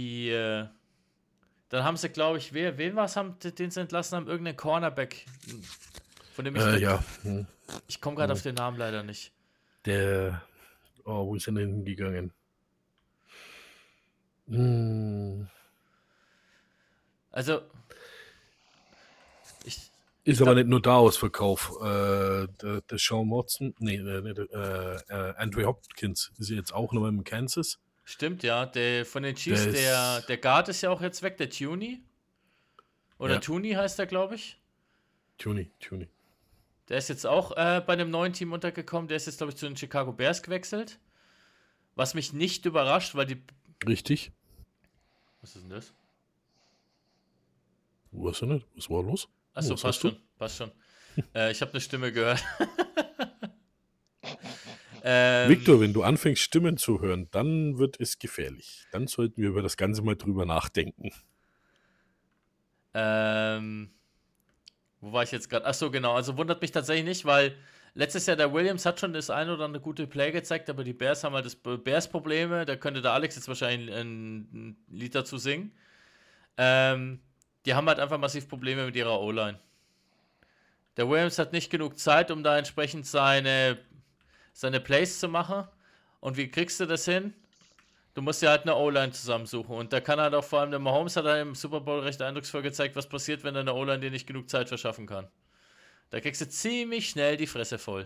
dann haben sie, glaube ich, wen war es, den sie entlassen haben? Irgendeinen Cornerback. Von dem ja. ich komme gerade auf den Namen leider nicht. Wo ist er denn hingegangen? Also, ich Ist ich aber glaub, nicht nur da Ausverkauf. Der Sean Watson, Andrew Hopkins ist jetzt auch noch in Kansas. stimmt, ja. Von den Der Chiefs, der ist, Guard ist ja auch jetzt weg, der Tooney. Oder ja, Tooney heißt er, glaube ich. Tuny. Der ist jetzt auch bei einem neuen Team untergekommen. Der ist jetzt, glaube ich, zu den Chicago Bears gewechselt. Was mich nicht überrascht, weil die. Richtig. Was ist denn das? Weißt du nicht? Was war los? Achso, Was hast du? Passt schon. Ich habe eine Stimme gehört. Victor, wenn du anfängst, Stimmen zu hören, dann wird es gefährlich. Dann sollten wir über das Ganze mal drüber nachdenken. Wo war ich jetzt gerade? Achso, genau. Also wundert mich tatsächlich nicht, weil letztes Jahr der Williams hat schon das eine oder andere gute Play gezeigt, aber die Bears haben halt das Bears-Probleme. Da könnte der Alex jetzt wahrscheinlich ein Lied dazu singen. Die haben halt einfach massiv Probleme mit ihrer O-Line. Der Williams hat nicht genug Zeit, um da entsprechend seine Plays zu machen. Und wie kriegst du das hin? Du musst ja halt eine O-Line zusammensuchen. Und da kann halt auch vor allem der Mahomes hat halt im Super Bowl recht eindrucksvoll gezeigt, was passiert, wenn deine O-Line dir nicht genug Zeit verschaffen kann. Da kriegst du ziemlich schnell die Fresse voll.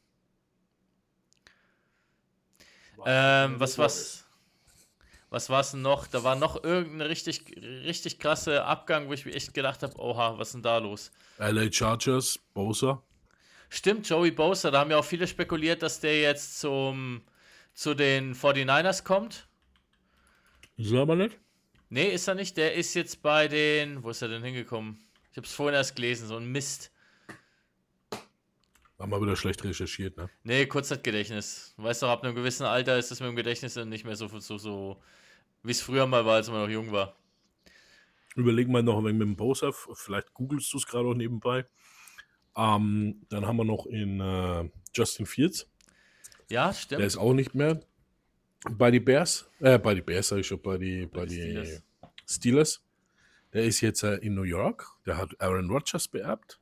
Was war's denn noch? Da war noch irgendein richtig krasse Abgang, wo ich mir echt gedacht habe, oha, was ist denn da los? LA Chargers, Bosa. Stimmt, Joey Bosa, da haben ja auch viele spekuliert, dass der jetzt zu den 49ers kommt. Ist er aber nicht? Nee, ist er nicht. Der ist jetzt bei den. Wo ist er denn hingekommen? Ich habe es vorhin erst gelesen, so ein Mist. Haben wir wieder schlecht recherchiert, ne? Nee, Kurzzeitgedächtnis. Du weißt doch, ab einem gewissen Alter ist das mit dem Gedächtnis dann nicht mehr so wie es früher mal war, als man noch jung war. Überleg mal noch ein wenig mit dem Bosa, vielleicht googelst du es gerade auch nebenbei. Dann haben wir noch in Justin Fields. Ja, Der stimmt. ist auch nicht mehr bei die Bears. Bei die Bears sage ich schon, bei die Steelers. Der ist jetzt in New York. Der hat Aaron Rodgers beerbt.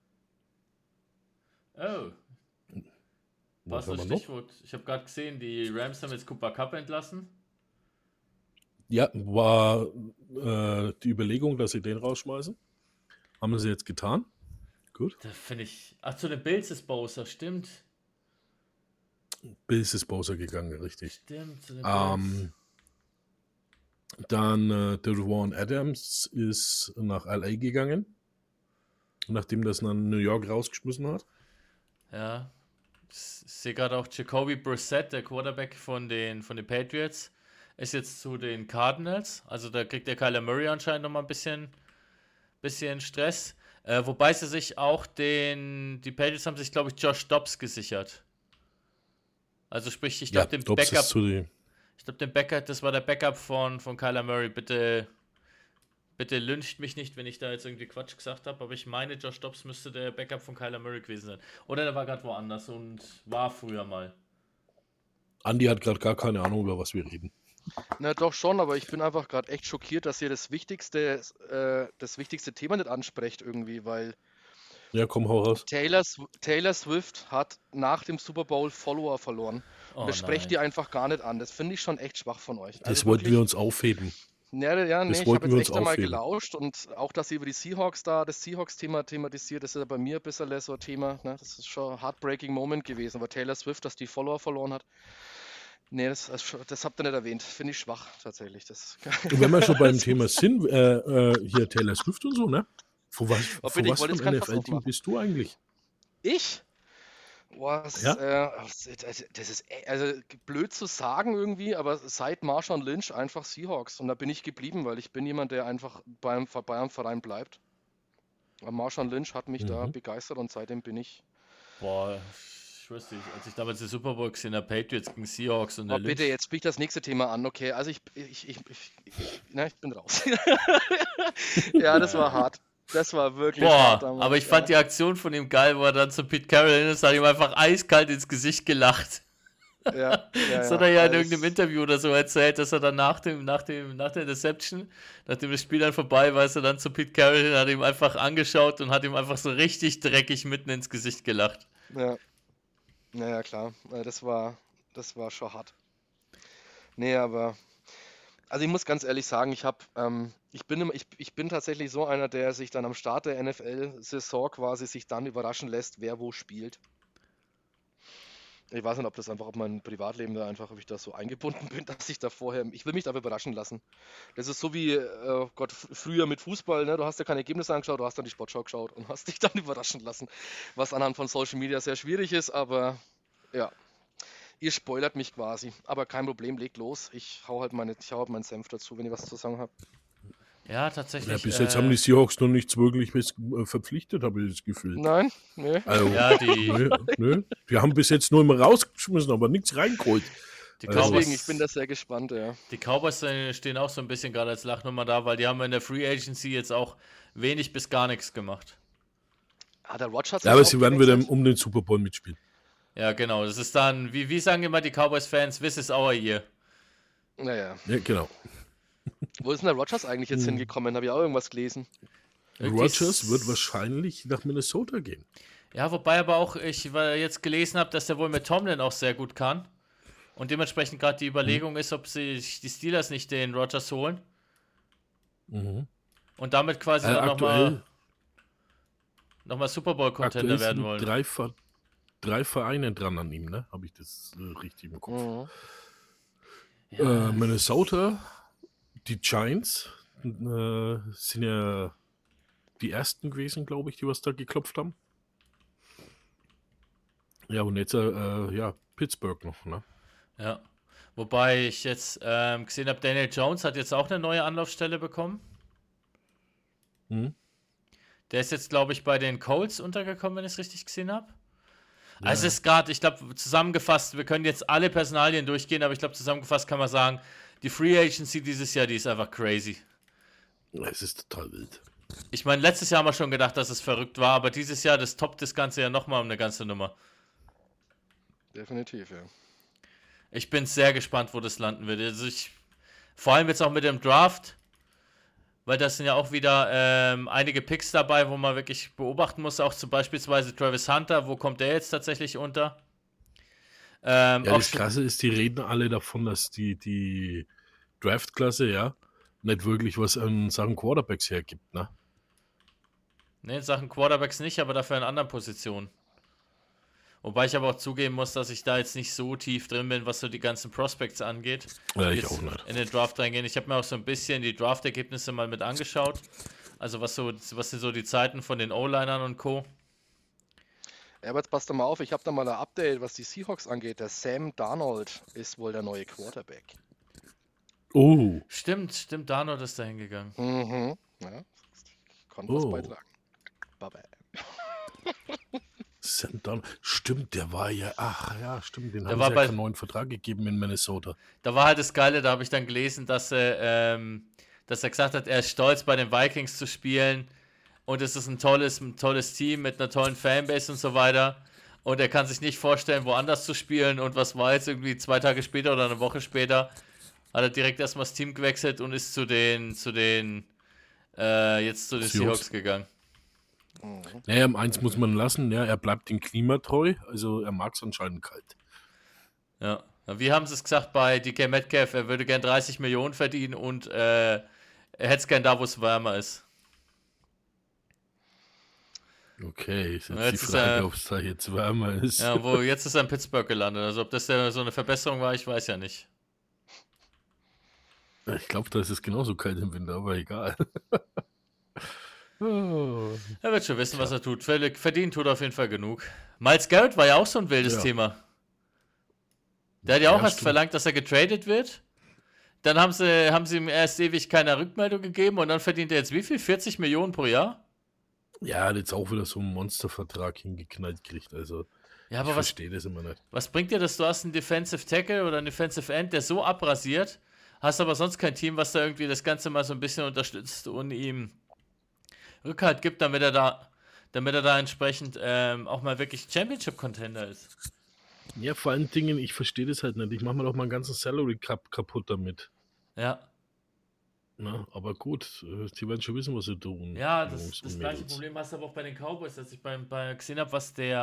Oh. Was Was haben das wir noch? Stichwort? Ich habe gerade gesehen, die Rams haben jetzt Cooper Kupp entlassen. Ja, war die Überlegung, dass sie den rausschmeißen. Haben sie jetzt getan. Gut. Da finde ich. Ach, zu den Bills ist Bosa, stimmt. Bills ist Bosa gegangen, richtig. Stimmt, zu den Ähm, Dann Devon Adams ist nach LA gegangen, nachdem das dann New York rausgeschmissen hat. Ja. Ich sehe gerade auch Jacoby Brissett, der Quarterback von den Patriots, ist jetzt zu den Cardinals. Also da kriegt der Kyler Murray anscheinend nochmal ein bisschen Stress. Wobei sie sich auch die Patriots haben sich, glaube ich, Josh Dobbs gesichert. Also sprich, ich glaube, den Dobbs Backup, ist zu den. ich glaube, den Backup, das war der Backup von Kyler Murray. Bitte lyncht mich nicht, wenn ich da jetzt irgendwie Quatsch gesagt habe, aber ich meine, Josh Dobbs müsste der Backup von Kyler Murray gewesen sein. Oder der war gerade woanders und war früher mal. Andi hat gerade gar keine Ahnung, über was wir reden. Na doch schon, aber ich bin einfach gerade echt schockiert, dass ihr das wichtigste Thema nicht ansprecht irgendwie, weil Ja, komm, hau raus. Taylor Swift hat nach dem Super Bowl Follower verloren. Oh Und das sprecht nein. ihr einfach gar nicht an. Das finde ich schon echt schwach von euch. Das Also wollten wir wirklich, uns aufheben. ja, Das ich habe wollten jetzt wir uns echt einmal aufheben. gelauscht und auch, dass ihr über die Seahawks das Seahawks-Thema thematisiert, das ist ja bei mir ein bisschen so ein Thema. Ne? Das ist schon ein heartbreaking Moment gewesen, aber Taylor Swift, dass die Follower verloren hat. Nee, das habt ihr nicht erwähnt. Finde ich schwach, tatsächlich. Und wenn wir schon beim Thema sind, hier Taylor Swift und so, ne? Von was Oh, für bitte, ich wollte ein jetzt kein Fass NFL-Team aufmachen. bist du eigentlich? Ich? Boah, Ja? das ist also blöd zu sagen irgendwie, aber seit Marshawn Lynch einfach Seahawks. Und da bin ich geblieben, weil ich bin jemand, der einfach beim Verein bleibt. Aber Marshawn Lynch hat mich da Mhm. begeistert und seitdem bin ich. Boah, ich weiß nicht, als ich damals die Super Bowl gesehen habe, Patriots gegen Seahawks und der Oh, bitte, Lynch. jetzt bieg das nächste Thema an. Okay, also ich bin raus. Ja, das war hart. Das war wirklich hart Boah, damals. aber ich fand die Aktion von ihm geil, wo er dann zu Pete Carroll hin ist, hat ihm einfach eiskalt ins Gesicht gelacht. Ja, Das hat er ja in das- irgendeinem Interview oder so erzählt, dass er dann nach der Interception, nachdem das Spiel dann vorbei war, ist er dann zu Pete Carroll hin, hat ihm einfach angeschaut und hat ihm einfach so richtig dreckig mitten ins Gesicht gelacht. Ja, naja, klar. Das war schon hart. Nee, aber. Also ich muss ganz ehrlich sagen, ich bin tatsächlich so einer, der sich dann am Start der NFL-Saison quasi sich dann überraschen lässt, wer wo spielt. Ich weiß nicht, ob mein Privatleben da einfach, ob ich da so eingebunden bin, dass ich ich will mich da überraschen lassen. Das ist so wie, Gott, früher mit Fußball, ne? Du hast ja keine Ergebnisse angeschaut, du hast dann die Sportschau geschaut und hast dich dann überraschen lassen. Was anhand von Social Media sehr schwierig ist, aber ja. Ihr spoilert mich quasi, aber kein Problem, legt los. Ich hau halt meinen Senf dazu, wenn ihr was zu sagen habt. Ja, Ja, tatsächlich. bis jetzt haben die Seahawks noch nichts wirklich verpflichtet, habe ich das Gefühl. Nein? Nee? Also, Ja, nö. Wir haben bis jetzt nur immer rausgeschmissen, aber nichts reingeholt. die Also- Deswegen, Cowboys, ich bin da sehr gespannt, ja. die Cowboys stehen auch so ein bisschen gerade als Lachnummer da, weil die haben in der Free Agency jetzt auch wenig bis gar nichts gemacht. Der Rodgers Ja, ist aber auch sie werden wieder gewechselt. um den Super Bowl mitspielen. Ja, genau. Das ist dann, wie sagen immer die Cowboys-Fans, this is our year. Naja. Ja, genau. Wo ist denn der Rodgers eigentlich jetzt hingekommen? Habe ich auch irgendwas gelesen. Rodgers wird wahrscheinlich nach Minnesota gehen. Ja, wobei aber auch ich jetzt gelesen habe, dass der wohl mit Tomlin auch sehr gut kann. Und dementsprechend gerade die Überlegung ist, ob sich die Steelers nicht den Rodgers holen. Mhm. Und damit quasi dann Aktuell nochmal Super Bowl-Contender Aktuell werden sind wollen. drei Vereine dran an ihm, ne? Habe ich das richtig im Kopf? Mhm. Ja, Minnesota, die Giants sind ja die ersten gewesen, glaube ich, die was da geklopft haben. Ja, und jetzt Pittsburgh noch, ne? ja. Wobei ich jetzt gesehen habe, Daniel Jones hat jetzt auch eine neue Anlaufstelle bekommen. Mhm. Der ist jetzt, glaube ich, bei den Colts untergekommen, wenn ich es richtig gesehen habe. Ja. Also es ist gerade, ich glaube, zusammengefasst, wir können jetzt alle Personalien durchgehen, aber ich glaube, zusammengefasst kann man sagen, die Free Agency dieses Jahr, die ist einfach crazy. Es ist total wild. Ich meine, letztes Jahr haben wir schon gedacht, dass es verrückt war, aber dieses Jahr, das toppt das Ganze ja nochmal um eine ganze Nummer. Definitiv, ja. Ich bin sehr gespannt, wo das landen wird. Also vor allem jetzt auch mit dem Draft, weil das sind ja auch wieder einige Picks dabei, wo man wirklich beobachten muss, auch zum beispielsweise Travis Hunter, wo kommt der jetzt tatsächlich unter? Ja, auch das Krasse ist, die reden alle davon, dass die Draftklasse, ja, nicht wirklich was an Sachen Quarterbacks hergibt, ne? Ne, in Sachen Quarterbacks nicht, aber dafür in anderen Positionen. Wobei ich aber auch zugeben muss, dass ich da jetzt nicht so tief drin bin, was so die ganzen Prospects angeht. Ja, ich Jetzt auch nicht. in den Draft reingehen. Ich habe mir auch so ein bisschen die Draft-Ergebnisse mal mit angeschaut. Also was sind so die Zeiten von den O-Linern und Co. Ja, aber jetzt passt doch mal auf, ich habe da mal ein Update, was die Seahawks angeht. Der Sam Darnold ist wohl der neue Quarterback. Oh, Stimmt, Darnold ist da hingegangen. Mhm. Ja, ich konnte was beitragen. Bye-bye. Sam Darnold. Stimmt, der war ja, stimmt, den Der haben war sie ja bei- keinen neuen Vertrag gegeben in Minnesota. Da war halt das Geile, da habe ich dann gelesen, dass er gesagt hat, er ist stolz bei den Vikings zu spielen und es ist ein tolles Team mit einer tollen Fanbase und so weiter und er kann sich nicht vorstellen, woanders zu spielen und was war jetzt irgendwie 2 Tage später oder eine Woche später, hat er direkt erstmal das Team gewechselt und ist zu den Seahawks gegangen. Naja, eins muss man lassen, ja, er bleibt dem Klima treu, also er mag es anscheinend kalt. Ja. Wie haben sie es gesagt bei DK Metcalf? Er würde gern 30 Millionen verdienen und er hätte es gern da, wo es wärmer ist. Okay, ist Ja, jetzt die jetzt ist Frage, ob es da jetzt wärmer ist. Ja, jetzt ist er in Pittsburgh gelandet. Also ob das so eine Verbesserung war, ich weiß ja nicht. Ich glaube, da ist es genauso kalt im Winter, aber egal. Oh. Er wird schon wissen, was er tut. Verdienen tut er auf jeden Fall genug. Miles Garrett war ja auch so ein wildes Ja. Thema. Der hat ja auch erst stimmt. verlangt, dass er getradet wird. Dann haben sie ihm erst ewig keine Rückmeldung gegeben und dann verdient er jetzt wie viel? 40 Millionen pro Jahr? Ja, er hat jetzt auch wieder so einen Monstervertrag hingeknallt gekriegt, also Ja, ich aber verstehe das immer nicht. was bringt dir das? Du hast einen Defensive Tackle oder einen Defensive End, der so abrasiert, hast aber sonst kein Team, was da irgendwie das Ganze mal so ein bisschen unterstützt und ihm Rückhalt gibt, damit er da entsprechend auch mal wirklich Championship-Contender ist. Ja, vor allen Dingen, ich verstehe das halt nicht. Ich mache mir doch meinen ganzen Salary Cap kaputt damit. Ja, Na, aber gut, die werden schon wissen, was sie tun. ja, Jungs das und gleiche Mädels. Problem hast du aber auch bei den Cowboys, als ich gesehen habe,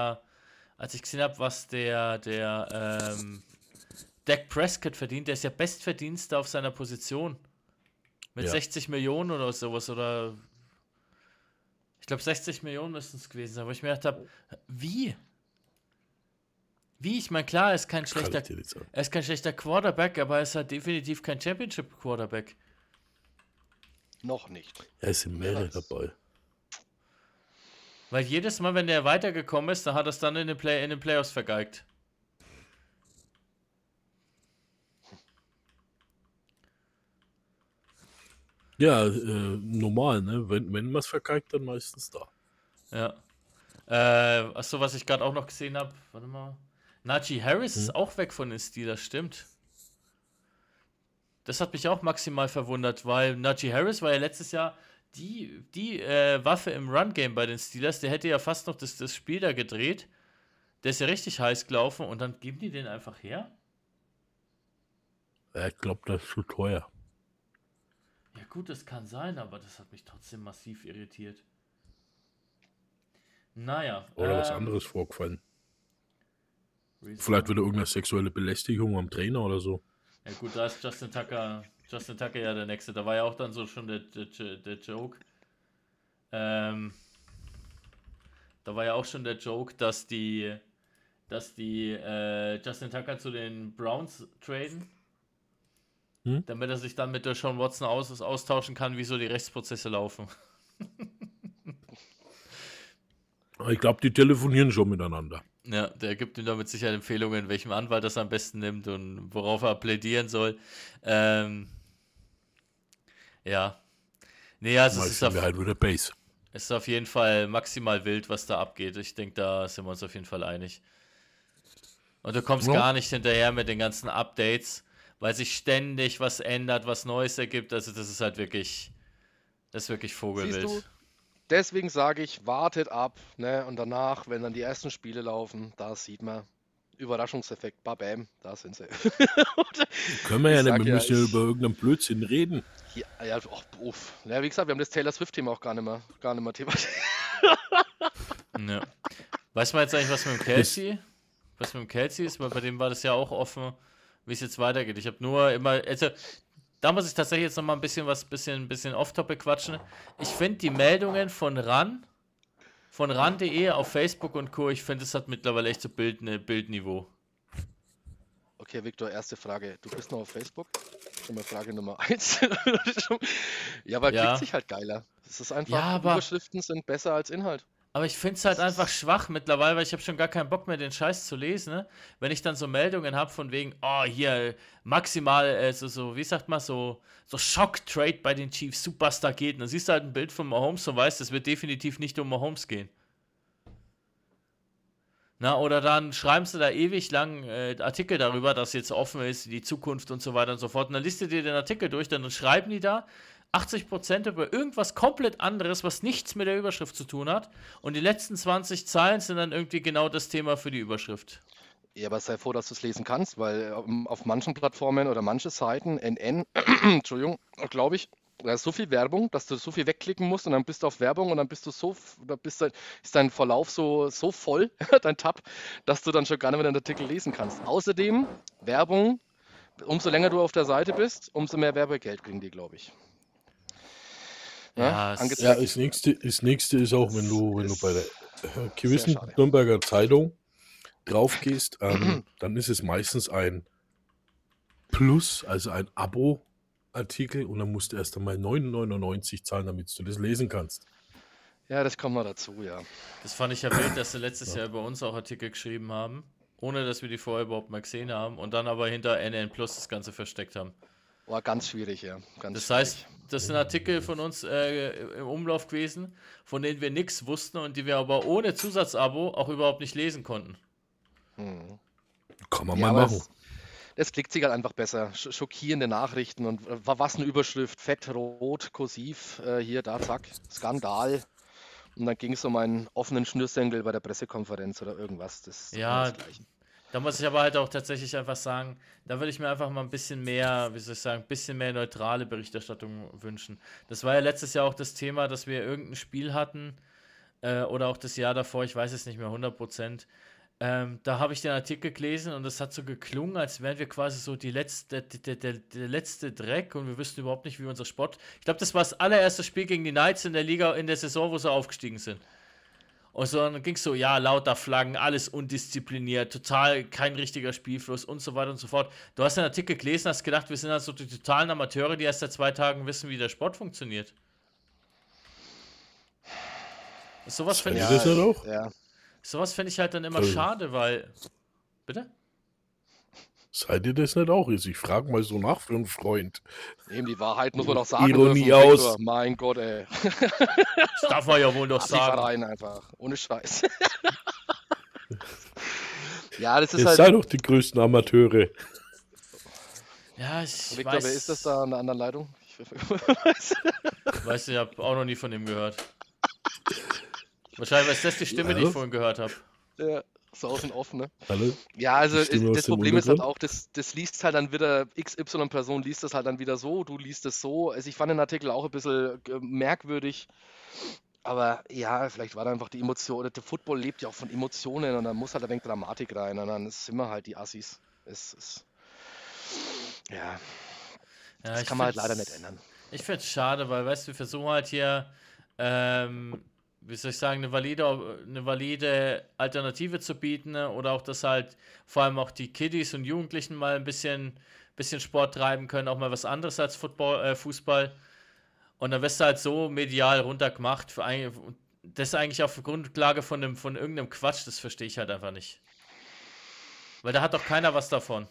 was der Dak Prescott verdient, der ist ja Bestverdienster auf seiner Position. Mit Ja. 60 Millionen oder sowas, oder ich glaube 60 Millionen müssten es gewesen sein, wo ich mir gedacht habe, wie? Wie? Ich meine, klar, er ist kein Kann ich dir nicht sagen. Quarterback, aber er ist halt definitiv kein Championship-Quarterback. Noch nicht. Ja, es sind mehrere weiß. dabei. Weil jedes Mal, wenn der weitergekommen ist, dann hat er es dann in den Playoffs vergeigt. Ja, normal, ne? Wenn man es vergeigt, dann meistens da. Ja. Achso, was ich gerade auch noch gesehen habe, warte mal. Najee Harris ist auch weg von den Steelers, stimmt. Das hat mich auch maximal verwundert, weil Najee Harris war ja letztes Jahr die Waffe im Run-Game bei den Steelers. Der hätte ja fast noch das Spiel da gedreht. Der ist ja richtig heiß gelaufen und dann geben die den einfach her? Ja, ich glaube, das ist zu teuer. Ja gut, das kann sein, aber das hat mich trotzdem massiv irritiert. Naja. Oder was anderes vorgefallen. Reason- Vielleicht wieder irgendeine sexuelle Belästigung am Trainer oder so. Ja gut, da ist Justin Tucker ja der Nächste. Da war ja auch dann so schon der Joke. Da war ja auch schon der Joke, dass die Justin Tucker zu den Browns traden, damit er sich dann mit der Sean Watson austauschen kann, wie so die Rechtsprozesse laufen. Ich glaube, die telefonieren schon miteinander. Ja, der gibt ihm da mit Sicherheit Empfehlungen, welchem Anwalt das am besten nimmt und worauf er plädieren soll. Ja. Nee, also Mal sind wir halt wieder Base. es ist auf jeden Fall maximal wild, was da abgeht. Ich denke, da sind wir uns auf jeden Fall einig. Und du kommst Ja. gar nicht hinterher mit den ganzen Updates, weil sich ständig was ändert, was Neues ergibt. Also das ist wirklich Vogelwild. Siehst du, deswegen sage ich, wartet ab, ne? Und danach, wenn dann die ersten Spiele laufen, da sieht man Überraschungseffekt, bam, da sind sie. Können wir ja Ich nicht, sag wir ja, müssen ja ich- über irgendeinen Blödsinn reden. Ja, uff. Ja, wie gesagt, wir haben das Taylor Swift-Thema auch gar nicht mehr thematisiert. Ja. Weiß man jetzt eigentlich, was mit dem Kelsey ist? Weil bei dem war das ja auch offen, wie es jetzt weitergeht. Ich habe nur immer, also da muss ich tatsächlich jetzt noch mal ein bisschen off-topic quatschen. Ich finde die Meldungen von RAN von ran.de auf Facebook und Co., ich finde, es hat mittlerweile echt so Bildniveau. Okay, Victor, erste Frage. Du bist noch auf Facebook? Schon mal Frage Nummer 1. Ja, aber klickt Ja, sich halt geiler. Es ist ja, einfach, aber Überschriften sind besser als Inhalt. Aber ich finde es halt Das einfach ist, schwach mittlerweile, weil ich habe schon gar keinen Bock mehr, den Scheiß zu lesen, ne? Wenn ich dann so Meldungen habe von wegen, oh, hier, maximal, wie sagt man, so Schock-Trade bei den Chiefs, Superstar geht. Und dann siehst du halt ein Bild von Mahomes und weißt, es wird definitiv nicht um Mahomes gehen. Na, oder dann schreiben sie da ewig lang Artikel darüber, dass jetzt offen ist, die Zukunft und so weiter und so fort. Und dann liest du dir den Artikel durch, dann schreiben die da 80% über irgendwas komplett anderes, was nichts mit der Überschrift zu tun hat. Und die letzten 20 Zeilen sind dann irgendwie genau das Thema für die Überschrift. ja, aber sei froh, dass du es lesen kannst, weil auf manchen Plattformen oder manche Seiten, NN, Entschuldigung, glaube ich, da ist so viel Werbung, dass du so viel wegklicken musst und dann bist du auf Werbung und dann bist du ist dein Verlauf so voll, dein Tab, dass du dann schon gar nicht mehr den Artikel lesen kannst. Außerdem, Werbung, umso länger du auf der Seite bist, umso mehr Werbegeld kriegen die, glaube ich. Ja, Ja, Ja, angezeigt. das nächste ist auch, wenn Das du bei der ist sehr gewissen schade. Nürnberger Zeitung drauf gehst, dann ist es meistens ein Plus, also ein Abo-Artikel und dann musst du erst einmal 9,99 zahlen, damit du das lesen kannst. Ja, das kommt noch dazu, ja. das fand ich ja wild, dass sie letztes Ja. Jahr über uns auch Artikel geschrieben haben, ohne dass wir die vorher überhaupt mal gesehen haben und dann aber hinter NN Plus das Ganze versteckt haben. War ganz schwierig, ja. Ganz Das heißt, schwierig. das sind Artikel von uns im Umlauf gewesen, von denen wir nichts wussten und die wir aber ohne Zusatzabo auch überhaupt nicht lesen konnten. Hm. Kann man Ja, mal aber machen. das klickt sich halt einfach besser. Schockierende Nachrichten und was eine Überschrift, fett, rot, kursiv, hier, da, zack, Skandal. Und dann ging es um einen offenen Schnürsenkel bei der Pressekonferenz oder irgendwas. Das ist doch immer Ja, das Gleiche. da muss ich aber halt auch tatsächlich einfach sagen, da würde ich mir einfach mal ein bisschen mehr, wie soll ich sagen, ein bisschen mehr neutrale Berichterstattung wünschen. Das war ja letztes Jahr auch das Thema, dass wir irgendein Spiel hatten, oder auch das Jahr davor, ich weiß es nicht mehr 100%. Da habe ich den Artikel gelesen und es hat so geklungen, als wären wir quasi so der letzte Dreck und wir wüssten überhaupt nicht, wie unser Sport. Ich glaube, das war das allererste Spiel gegen die Knights in der Liga in der Saison, wo sie aufgestiegen sind. Und so, dann ging es so, ja, lauter Flaggen, alles undiszipliniert, total kein richtiger Spielfluss und so weiter und so fort. Du hast den Artikel gelesen, hast gedacht, wir sind also die totalen Amateure, die erst seit 2 Tagen wissen, wie der Sport funktioniert. Sowas Seid finde ihr ich, das nicht auch? Ja, sowas finde ich halt dann immer Also, schade, weil. Bitte? seid ihr das nicht auch? Ich frage mal so nach für einen Freund. eben die Wahrheit muss man auch sagen Ironie dürfen, Viktor. aus. Mein Gott, ey. Das darf man ja wohl doch sagen. Assi-Verein einfach. Ohne Scheiß. Ja, das ist Ihr halt. seid doch die größten Amateure. Ja, ich Viktor, wer ist das da an der anderen Leitung? weiß, ich habe auch noch nie von ihm gehört. Wahrscheinlich ist das die Stimme, die ich Ja. vorhin gehört habe. Ja, so aus und offen, ne? Hallo? Ja, also Die Stimme aus das dem Problem ist halt Untergrund? auch, das liest halt dann wieder, XY-Person liest das halt dann wieder so, du liest es so. Also ich fand den Artikel auch ein bisschen merkwürdig, aber ja, vielleicht war da einfach die Emotion, der Football lebt ja auch von Emotionen und dann muss halt ein wenig Dramatik rein und dann sind wir halt die Assis. Ja, Ja, das ich kann man halt leider find's- nicht ändern. Ich finde es schade, weil, weißt du, wir versuchen halt hier, wie soll ich sagen, eine valide Alternative zu bieten, ne? Oder auch, dass halt vor allem auch die Kiddies und Jugendlichen mal ein bisschen Sport treiben können, auch mal was anderes als Fußball. Und dann wirst du halt so medial runtergemacht. Das eigentlich auf Grundlage von irgendeinem Quatsch, das verstehe ich halt einfach nicht. Weil da hat doch keiner was davon.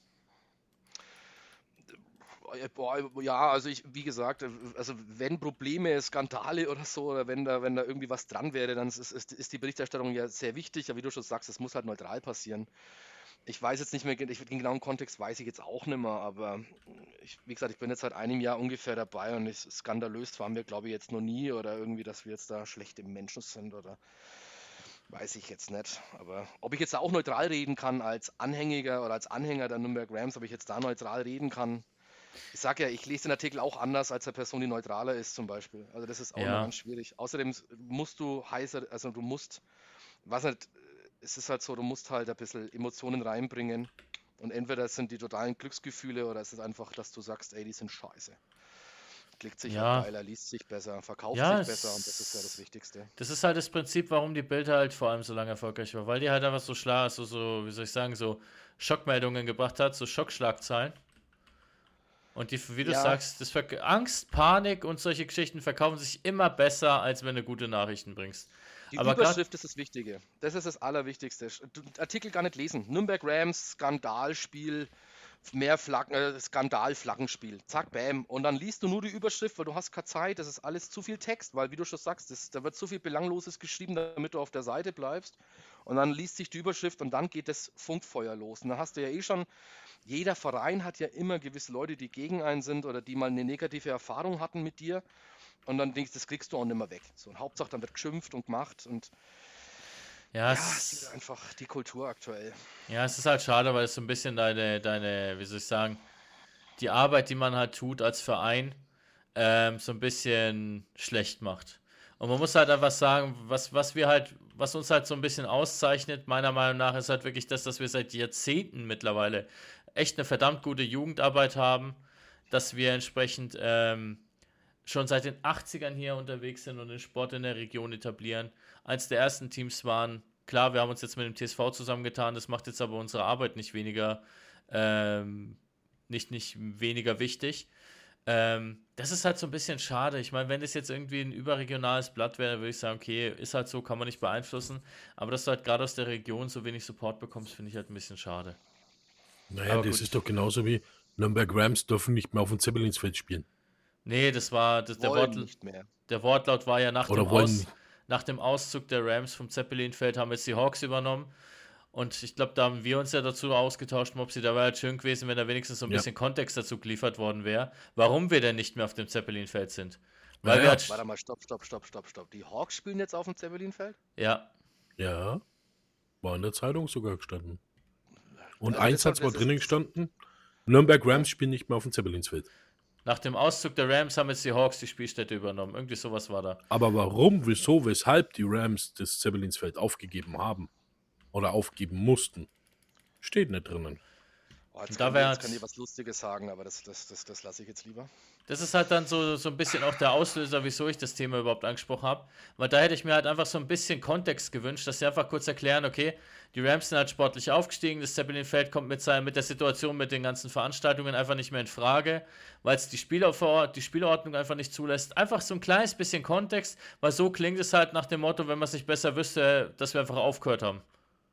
Ja, also wie gesagt, also wenn Probleme, Skandale oder so, oder wenn da irgendwie was dran wäre, dann ist die Berichterstattung ja sehr wichtig, aber wie du schon sagst, es muss halt neutral passieren. Ich weiß jetzt nicht mehr, den genauen Kontext weiß ich jetzt auch nicht mehr, aber wie gesagt, ich bin jetzt seit einem Jahr ungefähr dabei und skandalös waren wir, glaube ich, jetzt noch nie oder irgendwie, dass wir jetzt da schlechte Menschen sind oder weiß ich jetzt nicht. Aber ob ich jetzt da auch neutral reden kann als Anhängiger oder als Anhänger der Nürnberg Rams, ob ich jetzt da neutral reden kann, ich sage ja, ich lese den Artikel auch anders als eine Person, die neutraler ist zum Beispiel. Also das ist auch immer Ja. ganz schwierig. Außerdem musst du weiß nicht, es ist halt so, du musst halt ein bisschen Emotionen reinbringen. Und entweder es sind die totalen Glücksgefühle oder es ist einfach, dass du sagst, ey, die sind scheiße. klickt sich halt Ja, geiler, liest sich besser, verkauft ja, sich besser und das ist ja das Wichtigste. das ist halt das Prinzip, warum die Bild halt vor allem so lange erfolgreich war, weil die halt einfach so wie soll ich sagen, so Schockmeldungen gebracht hat, so Schockschlagzeilen. Und wie du Ja, sagst, Angst, Panik und solche Geschichten verkaufen sich immer besser, als wenn du gute Nachrichten bringst. die Aber gerade, Überschrift ist das Wichtige. Das ist das Allerwichtigste. Artikel gar nicht lesen. Nürnberg Rams, Skandalspiel, mehr Flaggen, Skandal-Flaggenspiel. Zack, bam. Und dann liest du nur die Überschrift, weil du hast keine Zeit. Das ist alles zu viel Text, weil, wie du schon sagst, da wird zu viel Belangloses geschrieben, damit du auf der Seite bleibst. Und dann liest sich die Überschrift und dann geht das Funkfeuer los. Und dann hast du ja eh schon, jeder Verein hat ja immer gewisse Leute, die gegen einen sind oder die mal eine negative Erfahrung hatten mit dir. Und dann denkst du, das kriegst du auch nicht mehr weg. So, und Hauptsache, dann wird geschimpft und gemacht. Und ja, ja, es ist einfach die Kultur aktuell. es ist halt schade, weil es so ein bisschen wie soll ich sagen, die Arbeit, die man halt tut als Verein, so ein bisschen schlecht macht. Und man muss halt einfach sagen, was uns halt so ein bisschen auszeichnet, meiner Meinung nach, ist halt wirklich das, dass wir seit Jahrzehnten mittlerweile echt eine verdammt gute Jugendarbeit haben, dass wir entsprechend schon seit den 80ern hier unterwegs sind und den Sport in der Region etablieren. Eins der ersten Teams waren, klar, wir haben uns jetzt mit dem TSV zusammengetan, das macht jetzt aber unsere Arbeit ähm, nicht weniger wichtig. Das ist halt so ein bisschen schade. Ich meine, wenn das jetzt irgendwie ein überregionales Blatt wäre, würde ich sagen, okay, ist halt so, kann man nicht beeinflussen. Aber dass du halt gerade aus der Region so wenig Support bekommst, finde ich halt ein bisschen schade. Naja, Aber das gut. ist doch genauso wie Nürnberg Rams dürfen nicht mehr auf dem Zeppelinsfeld spielen. Nee, Wollen nicht mehr. der Wortlaut war ja Oder wollen. nach dem Auszug der Rams vom Zeppelinfeld haben jetzt die Hawks übernommen. Und ich glaube, da haben wir uns ja dazu ausgetauscht, Mopsi, da wäre halt schön gewesen, wenn da wenigstens so ein Ja. bisschen Kontext dazu geliefert worden wäre, warum wir denn nicht mehr auf dem Zeppelinfeld sind. Weil Ja, wir ja. halt, Warte mal, stopp. Die Hawks spielen jetzt auf dem Zeppelinfeld? ja, Ja, war in der Zeitung sogar gestanden. Und Also ein das, Satz war das drinnen ist, gestanden, Nürnberg ja. Rams spielen nicht mehr auf dem Zeppelinsfeld. nach dem Auszug der Rams haben jetzt die Hawks die Spielstätte übernommen. Irgendwie sowas war da. Aber warum, wieso, weshalb die Rams das Zeppelinsfeld aufgegeben haben oder aufgeben mussten, steht nicht drinnen. Oh, Und da wäre jetzt kann halt, ich was Lustiges sagen, aber das lasse ich jetzt lieber. das ist halt dann so ein bisschen auch der Auslöser, wieso ich das Thema überhaupt angesprochen habe. Weil da hätte ich mir halt einfach so ein bisschen Kontext gewünscht, dass sie einfach kurz erklären, okay, die Rams sind halt sportlich aufgestiegen, das Zeppelinfeld kommt mit der Situation, mit den ganzen Veranstaltungen einfach nicht mehr in Frage, weil es die Spielordnung einfach nicht zulässt. Einfach so ein kleines bisschen Kontext, weil so klingt es halt nach dem Motto, wenn man es nicht besser wüsste, dass wir einfach aufgehört haben.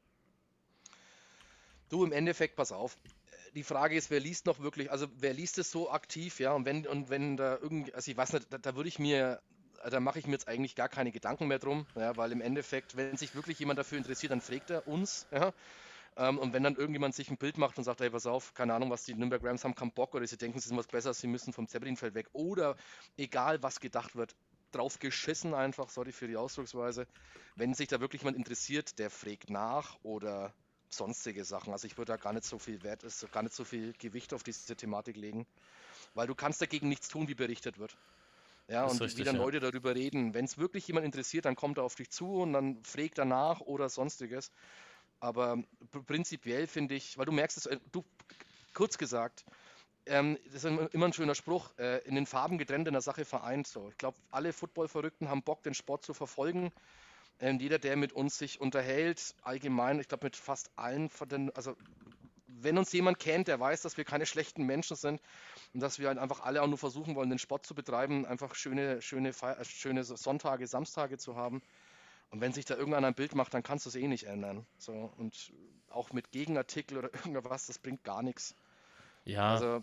Du, im Endeffekt, pass auf. Die Frage ist, wer liest noch wirklich, also wer liest es so aktiv, ja, und wenn da irgendwie, also ich weiß nicht, da mache ich mir jetzt eigentlich gar keine Gedanken mehr drum, ja, weil im Endeffekt, wenn sich wirklich jemand dafür interessiert, dann fragt er uns, ja, und wenn dann irgendjemand sich ein Bild macht und sagt, hey, pass auf, keine Ahnung, was die Nürnberg Rams haben, keinen Bock oder sie denken, sie sind was Besseres, sie müssen vom Zeppelinfeld weg oder egal, was gedacht wird, drauf geschissen einfach, sorry für die Ausdrucksweise, wenn sich da wirklich jemand interessiert, der fragt nach oder sonstige Sachen. Also ich würde da gar nicht so viel gar nicht so viel Gewicht auf diese Thematik legen, weil du kannst dagegen nichts tun, wie berichtet wird. Ja, Das ist und wie richtig, dann ja. Leute darüber reden. Wenn es wirklich jemand interessiert, dann kommt er auf dich zu und dann fragt er nach oder sonstiges. Aber prinzipiell finde ich, weil du merkst es, kurz gesagt, das ist immer ein schöner Spruch, in den Farben getrennt, in der Sache vereint. So. Ich glaube, alle Football-Verrückten haben Bock, den Sport zu verfolgen. Jeder, der mit uns sich unterhält, allgemein, ich glaube mit fast allen von den, also wenn uns jemand kennt, der weiß, dass wir keine schlechten Menschen sind und dass wir halt einfach alle auch nur versuchen wollen, den Sport zu betreiben, einfach schöne Sonntage, Samstage zu haben. Und wenn sich da irgendeiner ein Bild macht, dann kannst du es eh nicht ändern. So, und auch mit Gegenartikel oder irgendwas, das bringt gar nichts. Ja, Also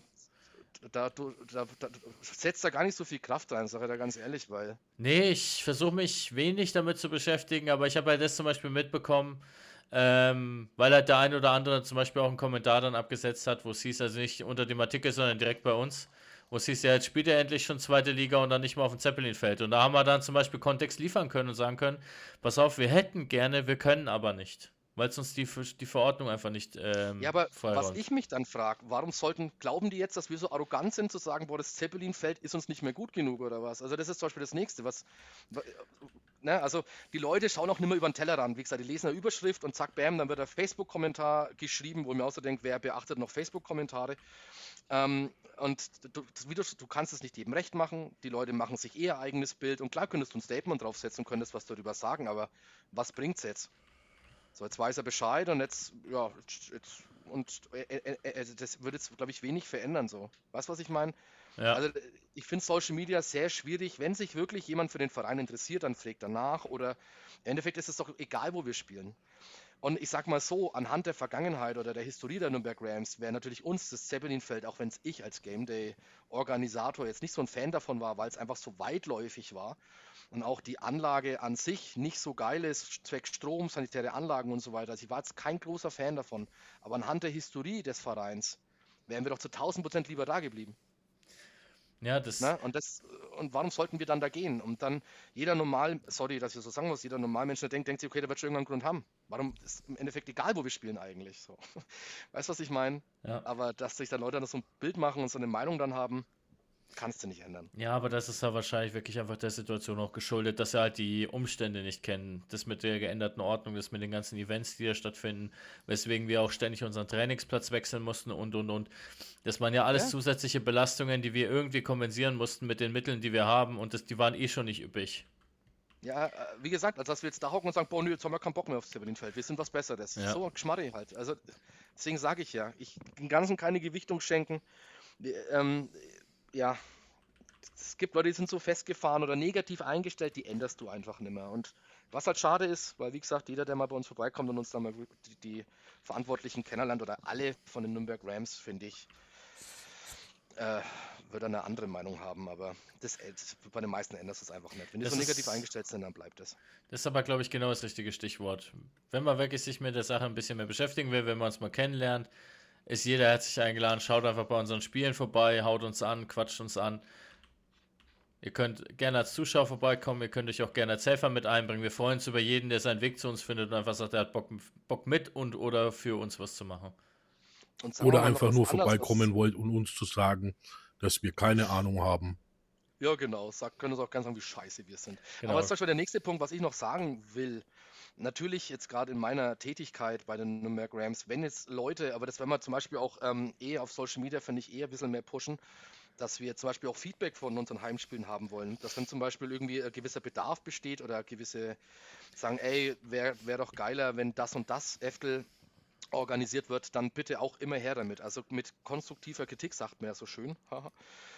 du setzt da gar nicht so viel Kraft rein, sage ich da ganz ehrlich, weil nee, ich versuche mich wenig damit zu beschäftigen, aber ich habe halt das zum Beispiel mitbekommen, weil halt der ein oder andere zum Beispiel auch einen Kommentar dann abgesetzt hat, wo es hieß, also nicht unter dem Artikel, sondern direkt bei uns, wo es hieß, ja, jetzt spielt er endlich schon zweite Liga und dann nicht mal auf dem Zeppelinfeld. Und da haben wir dann zum Beispiel Kontext liefern können und sagen können, pass auf, wir hätten gerne, wir können aber nicht, weil es uns die Verordnung einfach nicht ja, aber was freiräumt. ich mich dann frage, glauben die jetzt, dass wir so arrogant sind zu sagen, boah, das Zeppelinfeld ist uns nicht mehr gut genug oder was? Also das ist zum Beispiel das Nächste, ne, also die Leute schauen auch nicht mehr über den Tellerrand. Wie gesagt, die lesen eine Überschrift und zack, bam, dann wird ein Facebook-Kommentar geschrieben, wo ich mir auch so denke, wer beachtet noch Facebook-Kommentare? Und du kannst es nicht jedem recht machen. Die Leute machen sich ihr eigenes Bild. Und klar könntest du ein Statement draufsetzen und könntest was darüber sagen, aber was bringt's jetzt? So, jetzt weiß er Bescheid und jetzt, ja, das würde jetzt, glaube ich, wenig verändern so. Weißt du, was ich meine? Ja. Also ich finde Social Media sehr schwierig. Wenn sich wirklich jemand für den Verein interessiert, dann fragt er nach oder im Endeffekt ist es doch egal, wo wir spielen. Und ich sag mal so, anhand der Vergangenheit oder der Historie der Nürnberg Rams wäre natürlich uns das Zeppelinfeld, auch wenn es ich als Game Day Organisator jetzt nicht so ein Fan davon war, weil es einfach so weitläufig war und auch die Anlage an sich nicht so geil ist, zwecks Strom, sanitäre Anlagen und so weiter. Also ich war jetzt kein großer Fan davon. Aber anhand der Historie des Vereins wären wir doch zu 1000% lieber da geblieben. Ja, das, Ne? Und warum sollten wir dann da gehen? Und dann jeder normal, sorry, dass ich das so sagen muss, jeder Normalmensch, der denkt sich, okay, der wird schon irgendeinen Grund haben. Warum ist im Endeffekt egal, wo wir spielen eigentlich? So. Weißt du, was ich meine? ja. Aber dass sich dann Leute dann so ein Bild machen und so eine Meinung dann haben, kannst du nicht ändern. Ja, aber das ist ja wahrscheinlich wirklich einfach der Situation auch geschuldet, dass sie halt die Umstände nicht kennen. Das mit der geänderten Ordnung, das mit den ganzen Events, die da stattfinden, weswegen wir auch ständig unseren Trainingsplatz wechseln mussten und. Das waren ja alles Ja, zusätzliche Belastungen, die wir irgendwie kompensieren mussten mit den Mitteln, die wir haben und die waren eh schon nicht üppig. ja, wie gesagt, als dass wir jetzt da hocken und sagen, boah, nö, jetzt haben wir keinen Bock mehr aufs Zeppelinfeld, wir sind was Besseres. Ja. So ein Geschmarri halt. Also deswegen sage ich ja, dem Ganzen keine Gewichtung schenken. Ja, es gibt Leute, die sind so festgefahren oder negativ eingestellt, die änderst du einfach nicht mehr. Und was halt schade ist, weil wie gesagt, jeder, der mal bei uns vorbeikommt und uns dann mal die Verantwortlichen kennenlernt oder alle von den Nürnberg Rams, finde ich, wird eine andere Meinung haben. Aber bei den meisten änderst du es einfach nicht. Wenn die Das so negativ ist, eingestellt sind, dann bleibt es. das ist aber, glaube ich, genau das richtige Stichwort. Wenn man wirklich sich mit der Sache ein bisschen mehr beschäftigen will, wenn man uns mal kennenlernt, ist jeder herzlich eingeladen. Schaut einfach bei unseren Spielen vorbei, haut uns an, quatscht uns an. Ihr könnt gerne als Zuschauer vorbeikommen, ihr könnt euch auch gerne als Helfer mit einbringen. Wir freuen uns über jeden, der seinen Weg zu uns findet und einfach sagt, er hat Bock mit und oder für uns was zu machen. Und sagen wir Oder mal noch einfach was nur anderes, vorbeikommen wollt, um uns zu sagen, dass wir keine Ahnung haben. Ja, genau. Können uns auch ganz sagen, wie scheiße wir sind. Aber Genau. das ist zum Beispiel der nächste Punkt, was ich noch sagen will. Natürlich jetzt gerade in meiner Tätigkeit bei den Nürnberg Rams, wenn jetzt Leute, aber das werden wir zum Beispiel auch auf Social Media, finde ich, eher ein bisschen mehr pushen, dass wir zum Beispiel auch Feedback von unseren Heimspielen haben wollen. Dass wenn zum Beispiel irgendwie ein gewisser Bedarf besteht oder gewisse sagen, ey, wär doch geiler, wenn das und das Eftel organisiert wird, dann bitte auch immer her damit. Also mit konstruktiver Kritik, sagt man ja so schön, haha,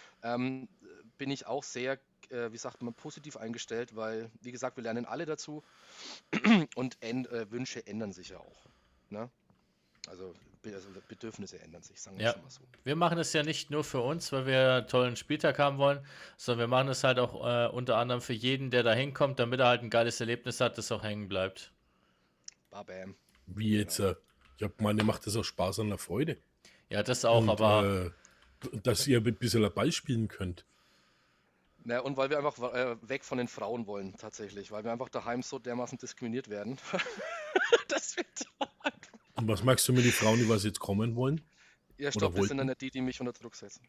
bin ich auch sehr, wie sagt man, positiv eingestellt, weil, wie gesagt, wir lernen alle dazu und Wünsche ändern sich ja auch. Ne? Also Bedürfnisse ändern sich, sagen wir Ja, es mal so. wir machen es ja nicht nur für uns, weil wir einen tollen Spieltag haben wollen, sondern wir machen es halt auch unter anderem für jeden, der da hinkommt, damit er halt ein geiles Erlebnis hat, das auch hängen bleibt. Bam. Wie jetzt, Genau. ich meine, macht das auch Spaß an der Freude. Ja, das auch, Und aber dass ihr ein bisschen dabei spielen könnt. Ja, und weil wir einfach weg von den Frauen wollen, tatsächlich, weil wir einfach daheim so dermaßen diskriminiert werden. Das wird Und was magst du mit den Frauen, die was jetzt kommen wollen? Ja, Oder stopp, das sind dann wollten? nicht die mich unter Druck setzen.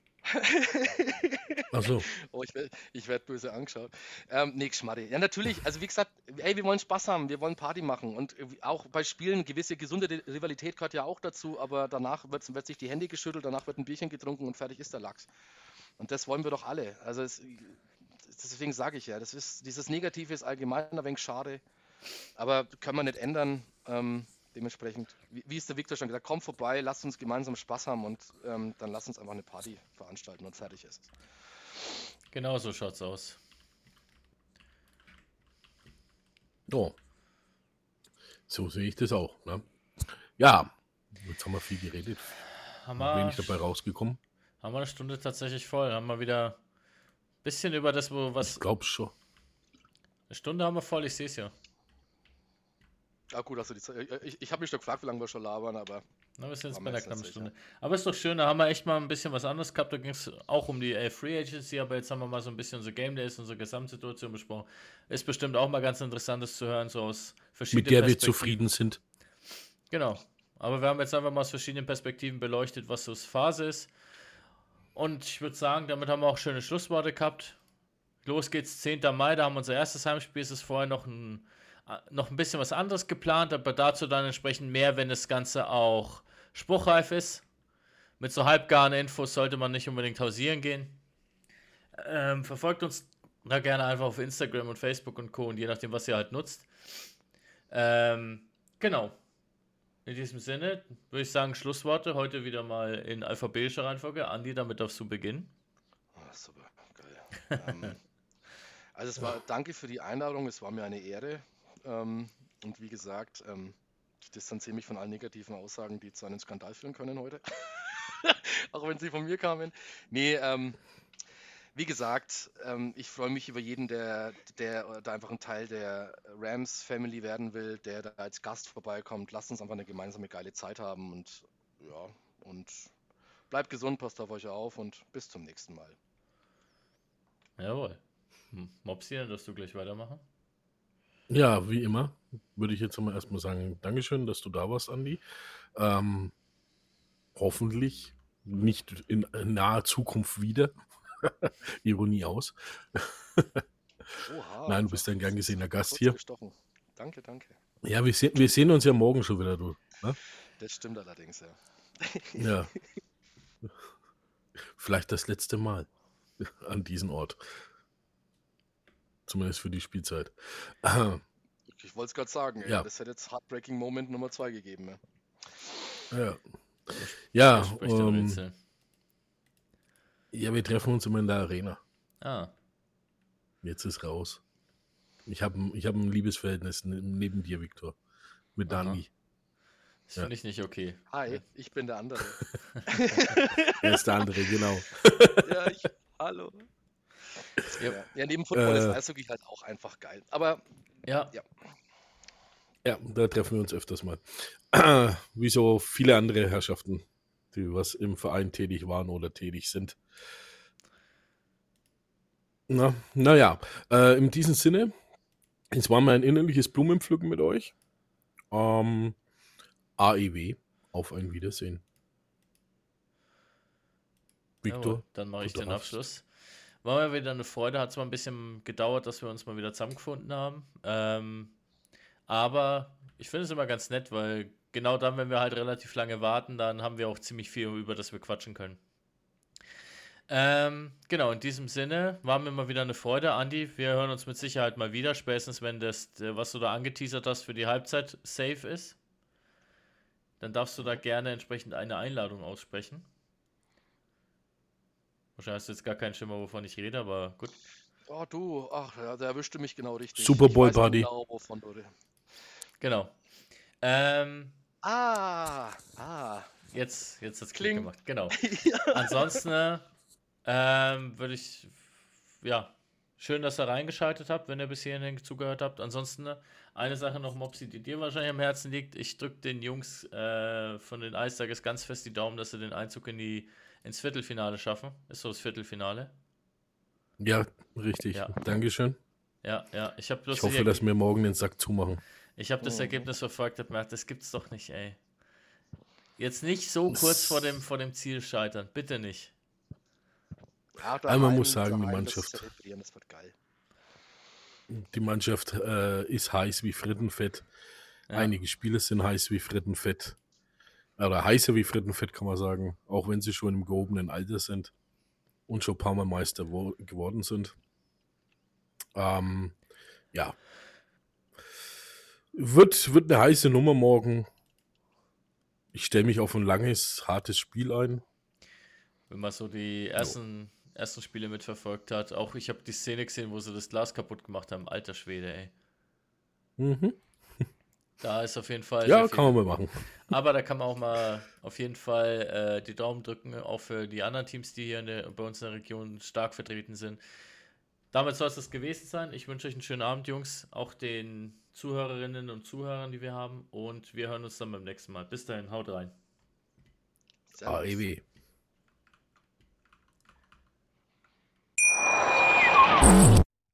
Achso, Oh, ich werd böse angeschaut. Nee, Geschmarri. Ja, natürlich, also wie gesagt, ey, wir wollen Spaß haben, wir wollen Party machen und auch bei Spielen, gewisse gesunde Rivalität gehört ja auch dazu, aber danach wird sich die Hände geschüttelt, danach wird ein Bierchen getrunken und fertig ist der Lachs. Und das wollen wir doch alle. Also deswegen sage ich ja, dieses Negative ist allgemein ein wenig schade, aber kann man nicht ändern. Dementsprechend, wie ist der Victor schon gesagt, komm vorbei, lasst uns gemeinsam Spaß haben und dann lasst uns einfach eine Party veranstalten und fertig ist es. genau so schaut's aus. ja, so sehe ich das auch. Ne? Ja, jetzt haben wir viel geredet. Haben Wenig wir, dabei rausgekommen. haben wir eine Stunde tatsächlich voll. Haben wir wieder ein bisschen über das, was. Ich glaube schon. Eine Stunde haben wir voll, ich sehe es ja. Ja gut, also ich habe mich doch gefragt, wie lange wir schon labern, aber Na, wir sind jetzt waren bei wir einer jetzt knappen nicht Stunde. sicher. Aber ist doch schön, da haben wir echt mal ein bisschen was anderes gehabt. Da ging es auch um die Free Agency, aber jetzt haben wir mal so ein bisschen unsere Game Days, unsere Gesamtsituation besprochen. Ist bestimmt auch mal ganz interessantes zu hören, so aus verschiedenen Mit der wir Perspektiven. zufrieden sind. Genau. Aber wir haben jetzt einfach mal aus verschiedenen Perspektiven beleuchtet, was so Phase ist. Und ich würde sagen, damit haben wir auch schöne Schlussworte gehabt. los geht's, 10. Mai, da haben wir unser erstes Heimspiel. Es ist vorher noch ein bisschen was anderes geplant, aber dazu dann entsprechend mehr, wenn das Ganze auch spruchreif ist. Mit so halbgaren Infos sollte man nicht unbedingt hausieren gehen. Verfolgt uns da gerne einfach auf Instagram und Facebook und Co. und je nachdem, was ihr halt nutzt. Genau. In diesem Sinne würde ich sagen, Schlussworte. Heute wieder mal in alphabetischer Reihenfolge. Andi, damit darfst du beginnen. Ah, super, geil. Also danke für die Einladung, es war mir eine Ehre. Und wie gesagt, ich distanziere mich von allen negativen Aussagen, die zu einem Skandal führen können heute. Auch wenn sie von mir kamen. Nee, wie gesagt, ich freue mich über jeden, der da einfach ein Teil der Rams Family werden will, der da als Gast vorbeikommt. Lasst uns einfach eine gemeinsame geile Zeit haben und ja, und bleibt gesund, passt auf euch auf und bis zum nächsten Mal. Jawohl. Mopsi, dann darfst du gleich weitermachen. Ja, wie immer würde ich jetzt erstmal sagen, Dankeschön, dass du da warst, Andi. Hoffentlich nicht in naher Zukunft wieder. Ironie aus. Oha, Nein, du bist ein gern gesehener Gast hier. Gestochen. Danke. Ja, wir sehen uns ja morgen schon wieder, du. Ne? Das stimmt allerdings, ja. Ja. Vielleicht das letzte Mal an diesem Ort. Zumindest für die Spielzeit. Ich wollte es gerade sagen, ey, Ja. das hätte jetzt Heartbreaking Moment Nummer 2 gegeben. Ja. Wer spricht denn Rätsel? Ja, wir treffen uns immer in der Arena. Ah, Jetzt ist raus. Ich hab ein Liebesverhältnis neben dir, Viktor. Mit Aha. Dani. das finde ich nicht okay. Hi, ich bin der andere. Er ist der andere, genau. Ja, hallo. Ja. Ja, neben Football ist Eishockey halt auch einfach geil. Aber Ja, Ja, da treffen wir uns öfters mal. Wie so viele andere Herrschaften, die was im Verein tätig waren oder tätig sind. Naja, in diesem Sinne, es war mir ein innerliches Blumenpflücken mit euch. AEW, auf ein Wiedersehen. Viktor, jawohl. Dann mache ich du den darfst. Abschluss. War mir wieder eine Freude, hat zwar ein bisschen gedauert, dass wir uns mal wieder zusammengefunden haben. Aber ich finde es immer ganz nett, weil genau dann, wenn wir halt relativ lange warten, dann haben wir auch ziemlich viel, über das wir quatschen können. Genau, in diesem Sinne war mir mal wieder eine Freude, Andi. Wir hören uns mit Sicherheit mal wieder, spätestens wenn das, was du da angeteasert hast, für die Halbzeit safe ist. Dann darfst du da gerne entsprechend eine Einladung aussprechen. Wahrscheinlich hast du jetzt gar keinen Schimmer, wovon ich rede, aber gut. oh du, ach ja, der erwischte mich genau richtig. Super Bowl Ich weiß Party. genau, wovon du Genau. Jetzt hat's Klick Kling. gemacht. Genau. Ansonsten würde ich, ja, schön, dass ihr reingeschaltet habt, wenn ihr bis hierhin zugehört habt. Ansonsten eine Sache noch, Mopsi, die dir wahrscheinlich am Herzen liegt. Ich drücke den Jungs von den Ice Tigers ganz fest die Daumen, dass sie den Einzug ins Viertelfinale schaffen. Ist so das Viertelfinale. Ja, richtig. Ja. Dankeschön. Ja. Ich habe Ich hoffe, dass wir morgen den Sack zumachen. das Ergebnis verfolgt, habe gemerkt, das gibt's doch nicht, ey. Jetzt nicht so kurz vor dem Ziel scheitern. Bitte nicht. Ja, Man muss sagen, die das Mannschaft. zelebrieren, das wird geil. Die Mannschaft ist heiß wie Frittenfett. Ja. Einige Spieler sind heiß wie Frittenfett. Oder heißer wie Frittenfett, kann man sagen. Auch wenn sie schon im gehobenen Alter sind. Und schon ein paar Mal Meister geworden sind. Ja. Wird eine heiße Nummer morgen. Ich stelle mich auf ein langes, hartes Spiel ein. Wenn man so die ersten Spiele mitverfolgt hat. Auch ich habe die Szene gesehen, wo sie das Glas kaputt gemacht haben. Alter Schwede, ey. Mhm. Da ist auf jeden Fall Ja, sehr viel. kann man mal machen. Aber da kann man auch mal auf jeden Fall die Daumen drücken, auch für die anderen Teams, die hier bei uns in der Region stark vertreten sind. Damit soll es das gewesen sein. Ich wünsche euch einen schönen Abend, Jungs. Auch den Zuhörerinnen und Zuhörern, die wir haben. Und wir hören uns dann beim nächsten Mal. Bis dahin, haut rein. Servus. AEW.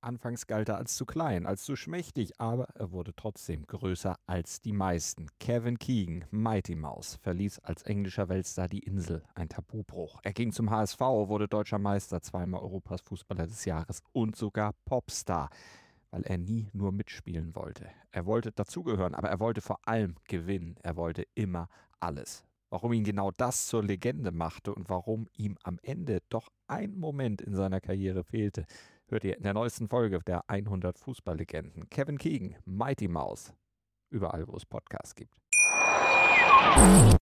Anfangs galt er als zu klein, als zu schmächtig, aber er wurde trotzdem größer als die meisten. Kevin Keegan, Mighty Mouse, verließ als englischer Weltstar die Insel, ein Tabubruch. Er ging zum HSV, wurde deutscher Meister, zweimal Europas Fußballer des Jahres und sogar Popstar, weil er nie nur mitspielen wollte. Er wollte dazugehören, aber er wollte vor allem gewinnen. Er wollte immer alles. Warum ihn genau das zur Legende machte und warum ihm am Ende doch ein Moment in seiner Karriere fehlte, hört ihr in der neuesten Folge der 100 Fußballlegenden. Kevin Keegan, Mighty Mouse, überall wo es Podcasts gibt.